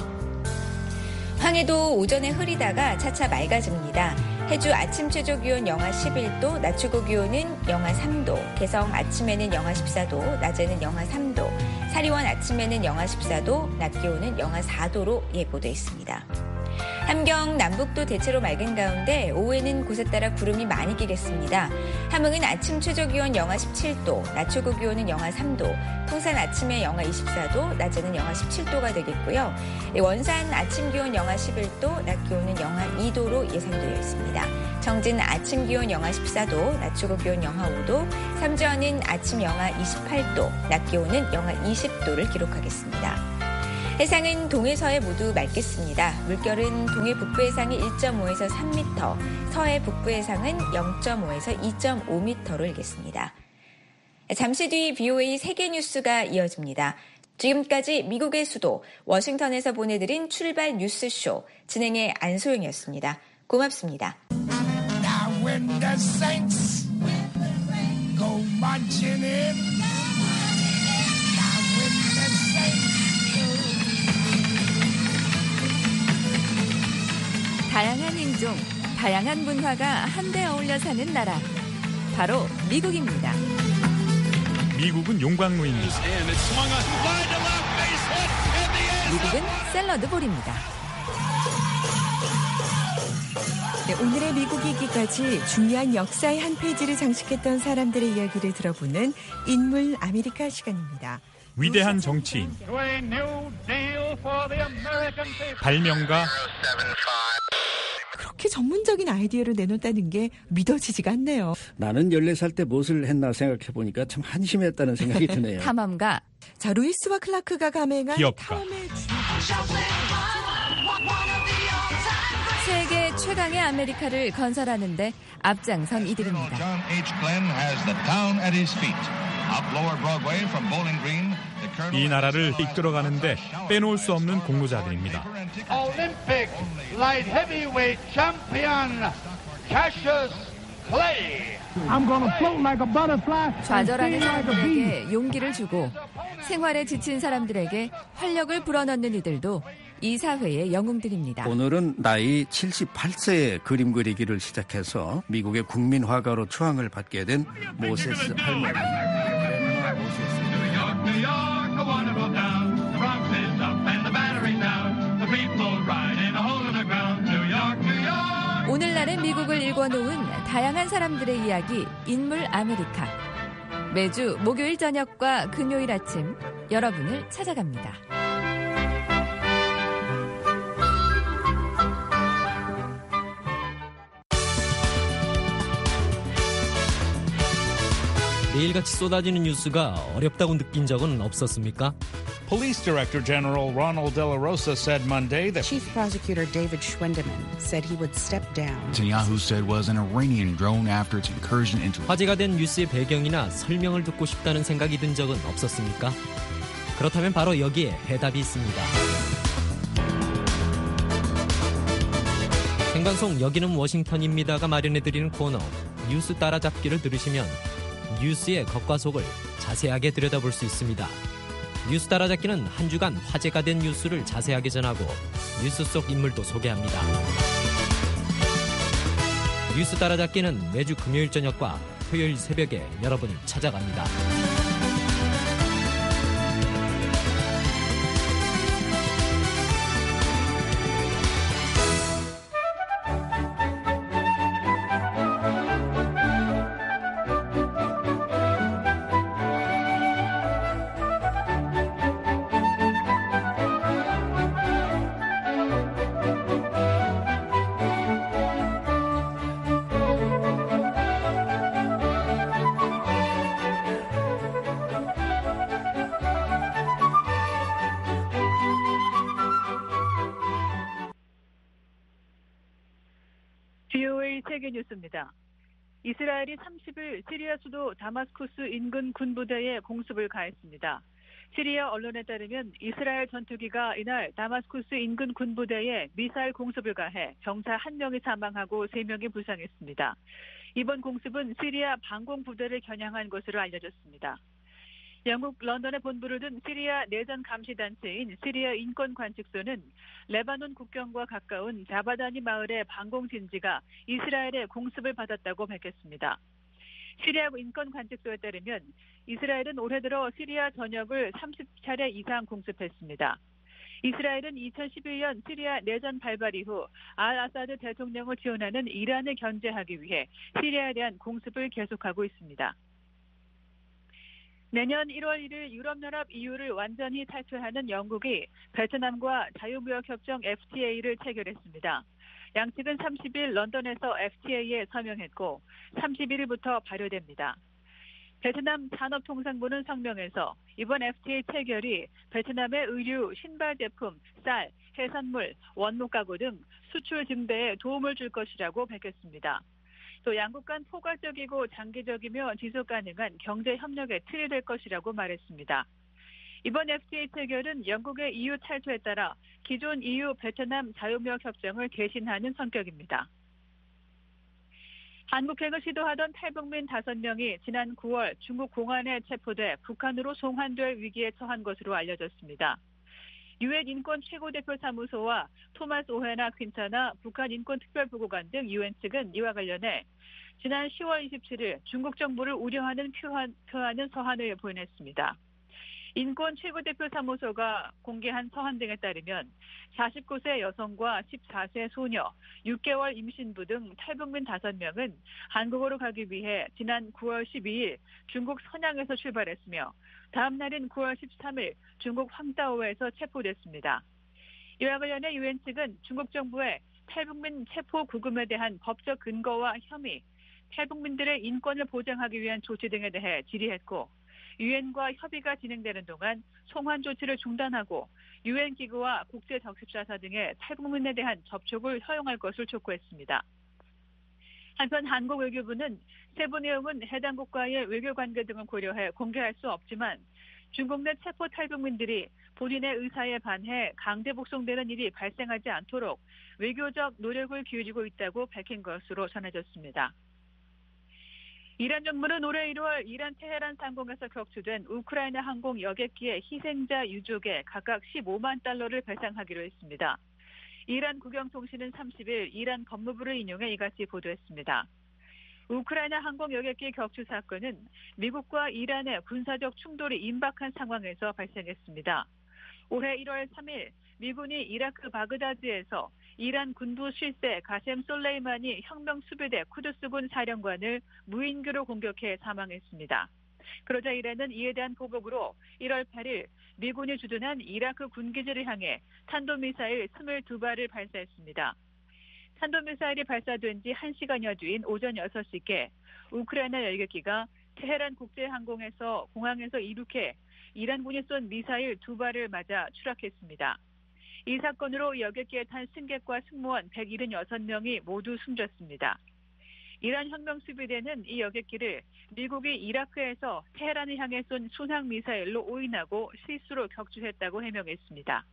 황해도 오전에 흐리다가 차차 맑아집니다. 해주 아침 최저 기온 영하 십일 도, 낮 최고 기온은 영하 삼 도, 개성 아침에는 영하 십사 도, 낮에는 영하 삼 도, 사리원 아침에는 영하 십사 도, 낮 기온은 영하 사 도로 예보돼 있습니다. 함경 남북도 대체로 맑은 가운데 오후에는 곳에 따라 구름이 많이 끼겠습니다. 함흥은 아침 최저 기온 영하 십칠 도, 낮 최고 기온은 영하 삼 도, 풍산 아침에 영하 이십사 도, 낮에는 영하 십칠 도가 되겠고요. 원산 아침 기온 영하 십일 도, 낮 기온은 영하 이 도로 예상되어 있습니다. 정진 아침 기온 영하 십사 도, 낮 최고 기온 영하 오 도, 삼지연은 아침 영하 이십팔 도, 낮 기온은 영하 이십 도를 기록하겠습니다. 해상은 동해서해 모두 맑겠습니다. 물결은 동해 북부 해상이 일 점 오에서 삼 미터, 서해 북부 해상은 영 점 오에서 이 점 오 미터로 일겠습니다. 잠시 뒤 비오에이 세계 뉴스가 이어집니다. 지금까지 미국의 수도 워싱턴에서 보내드린 출발 뉴스쇼 진행의 안소영이었습니다. 고맙습니다. Now when the saints go marching in, now when the saints 다양한 인종, 다양한 문화가 한데 어울려 사는 나라, 바로 미국입니다. 미국은 용광로입니다. 미국은 샐러드볼입니다. 네, 오늘의 미국이기까지 중요한 역사의 한 페이지를 장식했던 사람들의 이야기를 들어보는 인물 아메리카 시간입니다. 위대한 정치인, 발명가, 그렇게 전문적인 아이디어를 내놓았다는 게 믿어지지가 않네요. 나는 열네 살 때 무엇을 했나 생각해보니까 참 한심했다는 생각이 드네요. 탐험가, 자 루이스와 클라크가 감행한 기업가, 탐험의 세계 최강의 아메리카를 건설하는 데 앞장선 이들입니다. 이 나라를 이끌어가는데 빼놓을 수 없는 공로자들입니다. Olympic light heavyweight champion Cassius Clay. I'm gonna float like a butterfly. 좌절하는 사람들에게 용기를 주고 생활에 지친 사람들에게 활력을 불어넣는 이들도 이 사회의 영웅들입니다. 오늘은 나이 칠십팔 세에 그림 그리기를 시작해서 미국의 국민 화가로 추앙을 받게 된 모세스 할머니. 오늘날의 미국을 읽어놓은 다양한 사람들의 이야기, 인물 아메리카. 매주 목요일 저녁과 금요일 아침 여러분을 찾아갑니다. 매일같이 쏟아지는 뉴스가 어렵다고 느낀 적은 없었습니까? Police Director General Ronald De La Rosa said Monday that Chief Prosecutor David Schwendeman said he would step down. Netanyahu said was an Iranian drone after its incursion into. 화제가 된 뉴스의 배경이나 설명을 듣고 싶다는 생각이 든 적은 없었습니까? 그렇다면 바로 여기에 해답이 있습니다. 생방송 여기는 워싱턴입니다가 마련해드리는 코너 뉴스 따라잡기를 들으시면 뉴스의 겉과 속을 자세하게 들여다볼 수 있습니다. 뉴스 따라잡기는 한 주간 화제가 된 뉴스를 자세하게 전하고 뉴스 속 인물도 소개합니다. 뉴스 따라잡기는 매주 금요일 저녁과 토요일 새벽에 여러분을 찾아갑니다. 비오에이 세계뉴스입니다. 이스라엘이 삼십 일 시리아 수도 다마스쿠스 인근 군부대에 공습을 가했습니다. 시리아 언론에 따르면 이스라엘 전투기가 이날 다마스쿠스 인근 군부대에 미사일 공습을 가해 병사 한 명이 사망하고 세 명이 부상했습니다. 이번 공습은 시리아 방공부대를 겨냥한 것으로 알려졌습니다. 영국 런던에 본부를 둔 시리아 내전 감시단체인 시리아 인권관측소는 레바논 국경과 가까운 자바다니 마을의 방공진지가 이스라엘의 공습을 받았다고 밝혔습니다. 시리아 인권관측소에 따르면 이스라엘은 올해 들어 시리아 전역을 삼십 차례 이상 공습했습니다. 이스라엘은 이천십일 년 시리아 내전 발발 이후 알 아사드 대통령을 지원하는 이란을 견제하기 위해 시리아에 대한 공습을 계속하고 있습니다. 내년 일월 일일 유럽연합 이유를 완전히 탈퇴하는 영국이 베트남과 자유무역협정 에프티에이를 체결했습니다. 양측은 삼십 일 런던에서 에프티에이에 서명했고 삼십일 일부터 발효됩니다. 베트남 산업통상부는 성명에서 이번 에프티에이 체결이 베트남의 의류, 신발 제품, 쌀, 해산물, 원목 가구 등 수출 증대에 도움을 줄 것이라고 밝혔습니다. 또 양국 간 포괄적이고 장기적이며 지속 가능한 경제 협력의 틀이 될 것이라고 말했습니다. 이번 에프티에이 체결은 영국의 이유 탈퇴에 따라 기존 이유 베트남 자유무역 협정을 대신하는 성격입니다. 한국행을 시도하던 탈북민 다섯 명이 지난 구월 중국 공안에 체포돼 북한으로 송환될 위기에 처한 것으로 알려졌습니다. 유엔 인권 최고대표 사무소와 토마스 오헤나 퀸타나 북한 인권특별보고관 등 유엔 측은 이와 관련해 지난 시월 이십칠일 중국 정부를 우려하는 표한, 표하는 서한을 보냈습니다. 인권 최고대표 사무소가 공개한 서한 등에 따르면 사십구 세 여성과 십사 세 소녀, 육 개월 임신부 등 탈북민 다섯 명은 한국으로 가기 위해 지난 구월 십이일 중국 선양에서 출발했으며 다음 날인 구월 십삼일 중국 황따오에서 체포됐습니다. 이와 관련해 유엔 측은 중국 정부의 탈북민 체포 구금에 대한 법적 근거와 혐의, 탈북민들의 인권을 보장하기 위한 조치 등에 대해 질의했고 유엔과 협의가 진행되는 동안 송환 조치를 중단하고 유엔 기구와 국제 적십자사 등의 탈북민에 대한 접촉을 허용할 것을 촉구했습니다. 한편 한국 외교부는 세부 내용은 해당 국가의 외교 관계 등을 고려해 공개할 수 없지만 중국 내 체포 탈북민들이 본인의 의사에 반해 강제 복송되는 일이 발생하지 않도록 외교적 노력을 기울이고 있다고 밝힌 것으로 전해졌습니다. 이란 정부는 올해 일월 이란 테헤란 상공에서 격추된 우크라이나 항공 여객기의 희생자 유족에 각각 십오만 달러를 배상하기로 했습니다. 이란 국영통신은 삼십일 이란 법무부를 인용해 이같이 보도했습니다. 우크라이나 항공 여객기 격추 사건은 미국과 이란의 군사적 충돌이 임박한 상황에서 발생했습니다. 올해 일월 삼일 미군이 이라크 바그다드에서 이란 군부 실세 가셈 솔레이마니 혁명수비대 쿠드스군 사령관을 무인기로 공격해 사망했습니다. 그러자 이란은 이에 대한 보복으로 일월 팔일 미군이 주둔한 이라크 군기지를 향해 탄도미사일 이십이 발을 발사했습니다. 탄도미사일이 발사된 지 한 시간여 뒤인 오전 여섯 시께 우크라이나 여객기가 테헤란 국제항공에서 공항에서 이륙해 이란군이 쏜 미사일 두 발을 맞아 추락했습니다. 이 사건으로 여객기에 탄 승객과 승무원 백칠십육 명이 모두 숨졌습니다. 이란 혁명수비대는 이 여객기를 미국이 이라크에서 테헤란을 향해 쏜 순항 미사일로 오인하고 실수로 격추했다고 해명했습니다.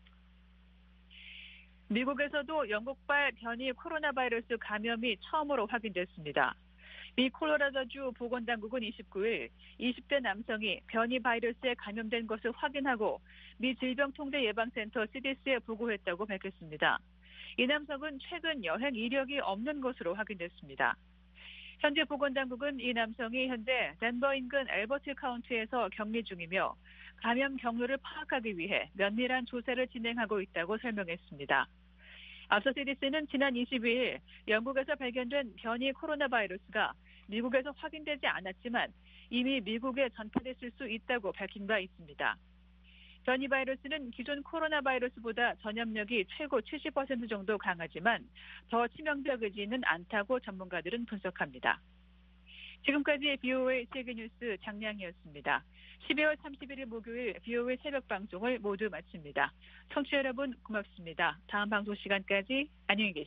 미국에서도 영국발 변이 코로나 바이러스 감염이 처음으로 확인됐습니다. 미 콜로라도주 보건당국은 이십구일 이십 대 남성이 변이 바이러스에 감염된 것을 확인하고 미 질병통제예방센터 씨디씨에 보고했다고 밝혔습니다. 이 남성은 최근 여행 이력이 없는 것으로 확인됐습니다. 현재 보건당국은 이 남성이 현재 덴버 인근 엘버트 카운티에서 격리 중이며 감염 경로를 파악하기 위해 면밀한 조사를 진행하고 있다고 설명했습니다. 앞서 씨디씨는 지난 이십이일 영국에서 발견된 변이 코로나 바이러스가 미국에서 확인되지 않았지만 이미 미국에 전파됐을 수 있다고 밝힌 바 있습니다. 변이 바이러스는 기존 코로나 바이러스보다 전염력이 최고 칠십 퍼센트 정도 강하지만 더 치명적이지는 않다고 전문가들은 분석합니다. 지금까지 비오에이 세계뉴스 장량이었습니다. 십이월 삼십일일 목요일 비오에이 새벽 방송을 모두 마칩니다. 청취자 여러분 고맙습니다. 다음 방송 시간까지 안녕히 계십시오.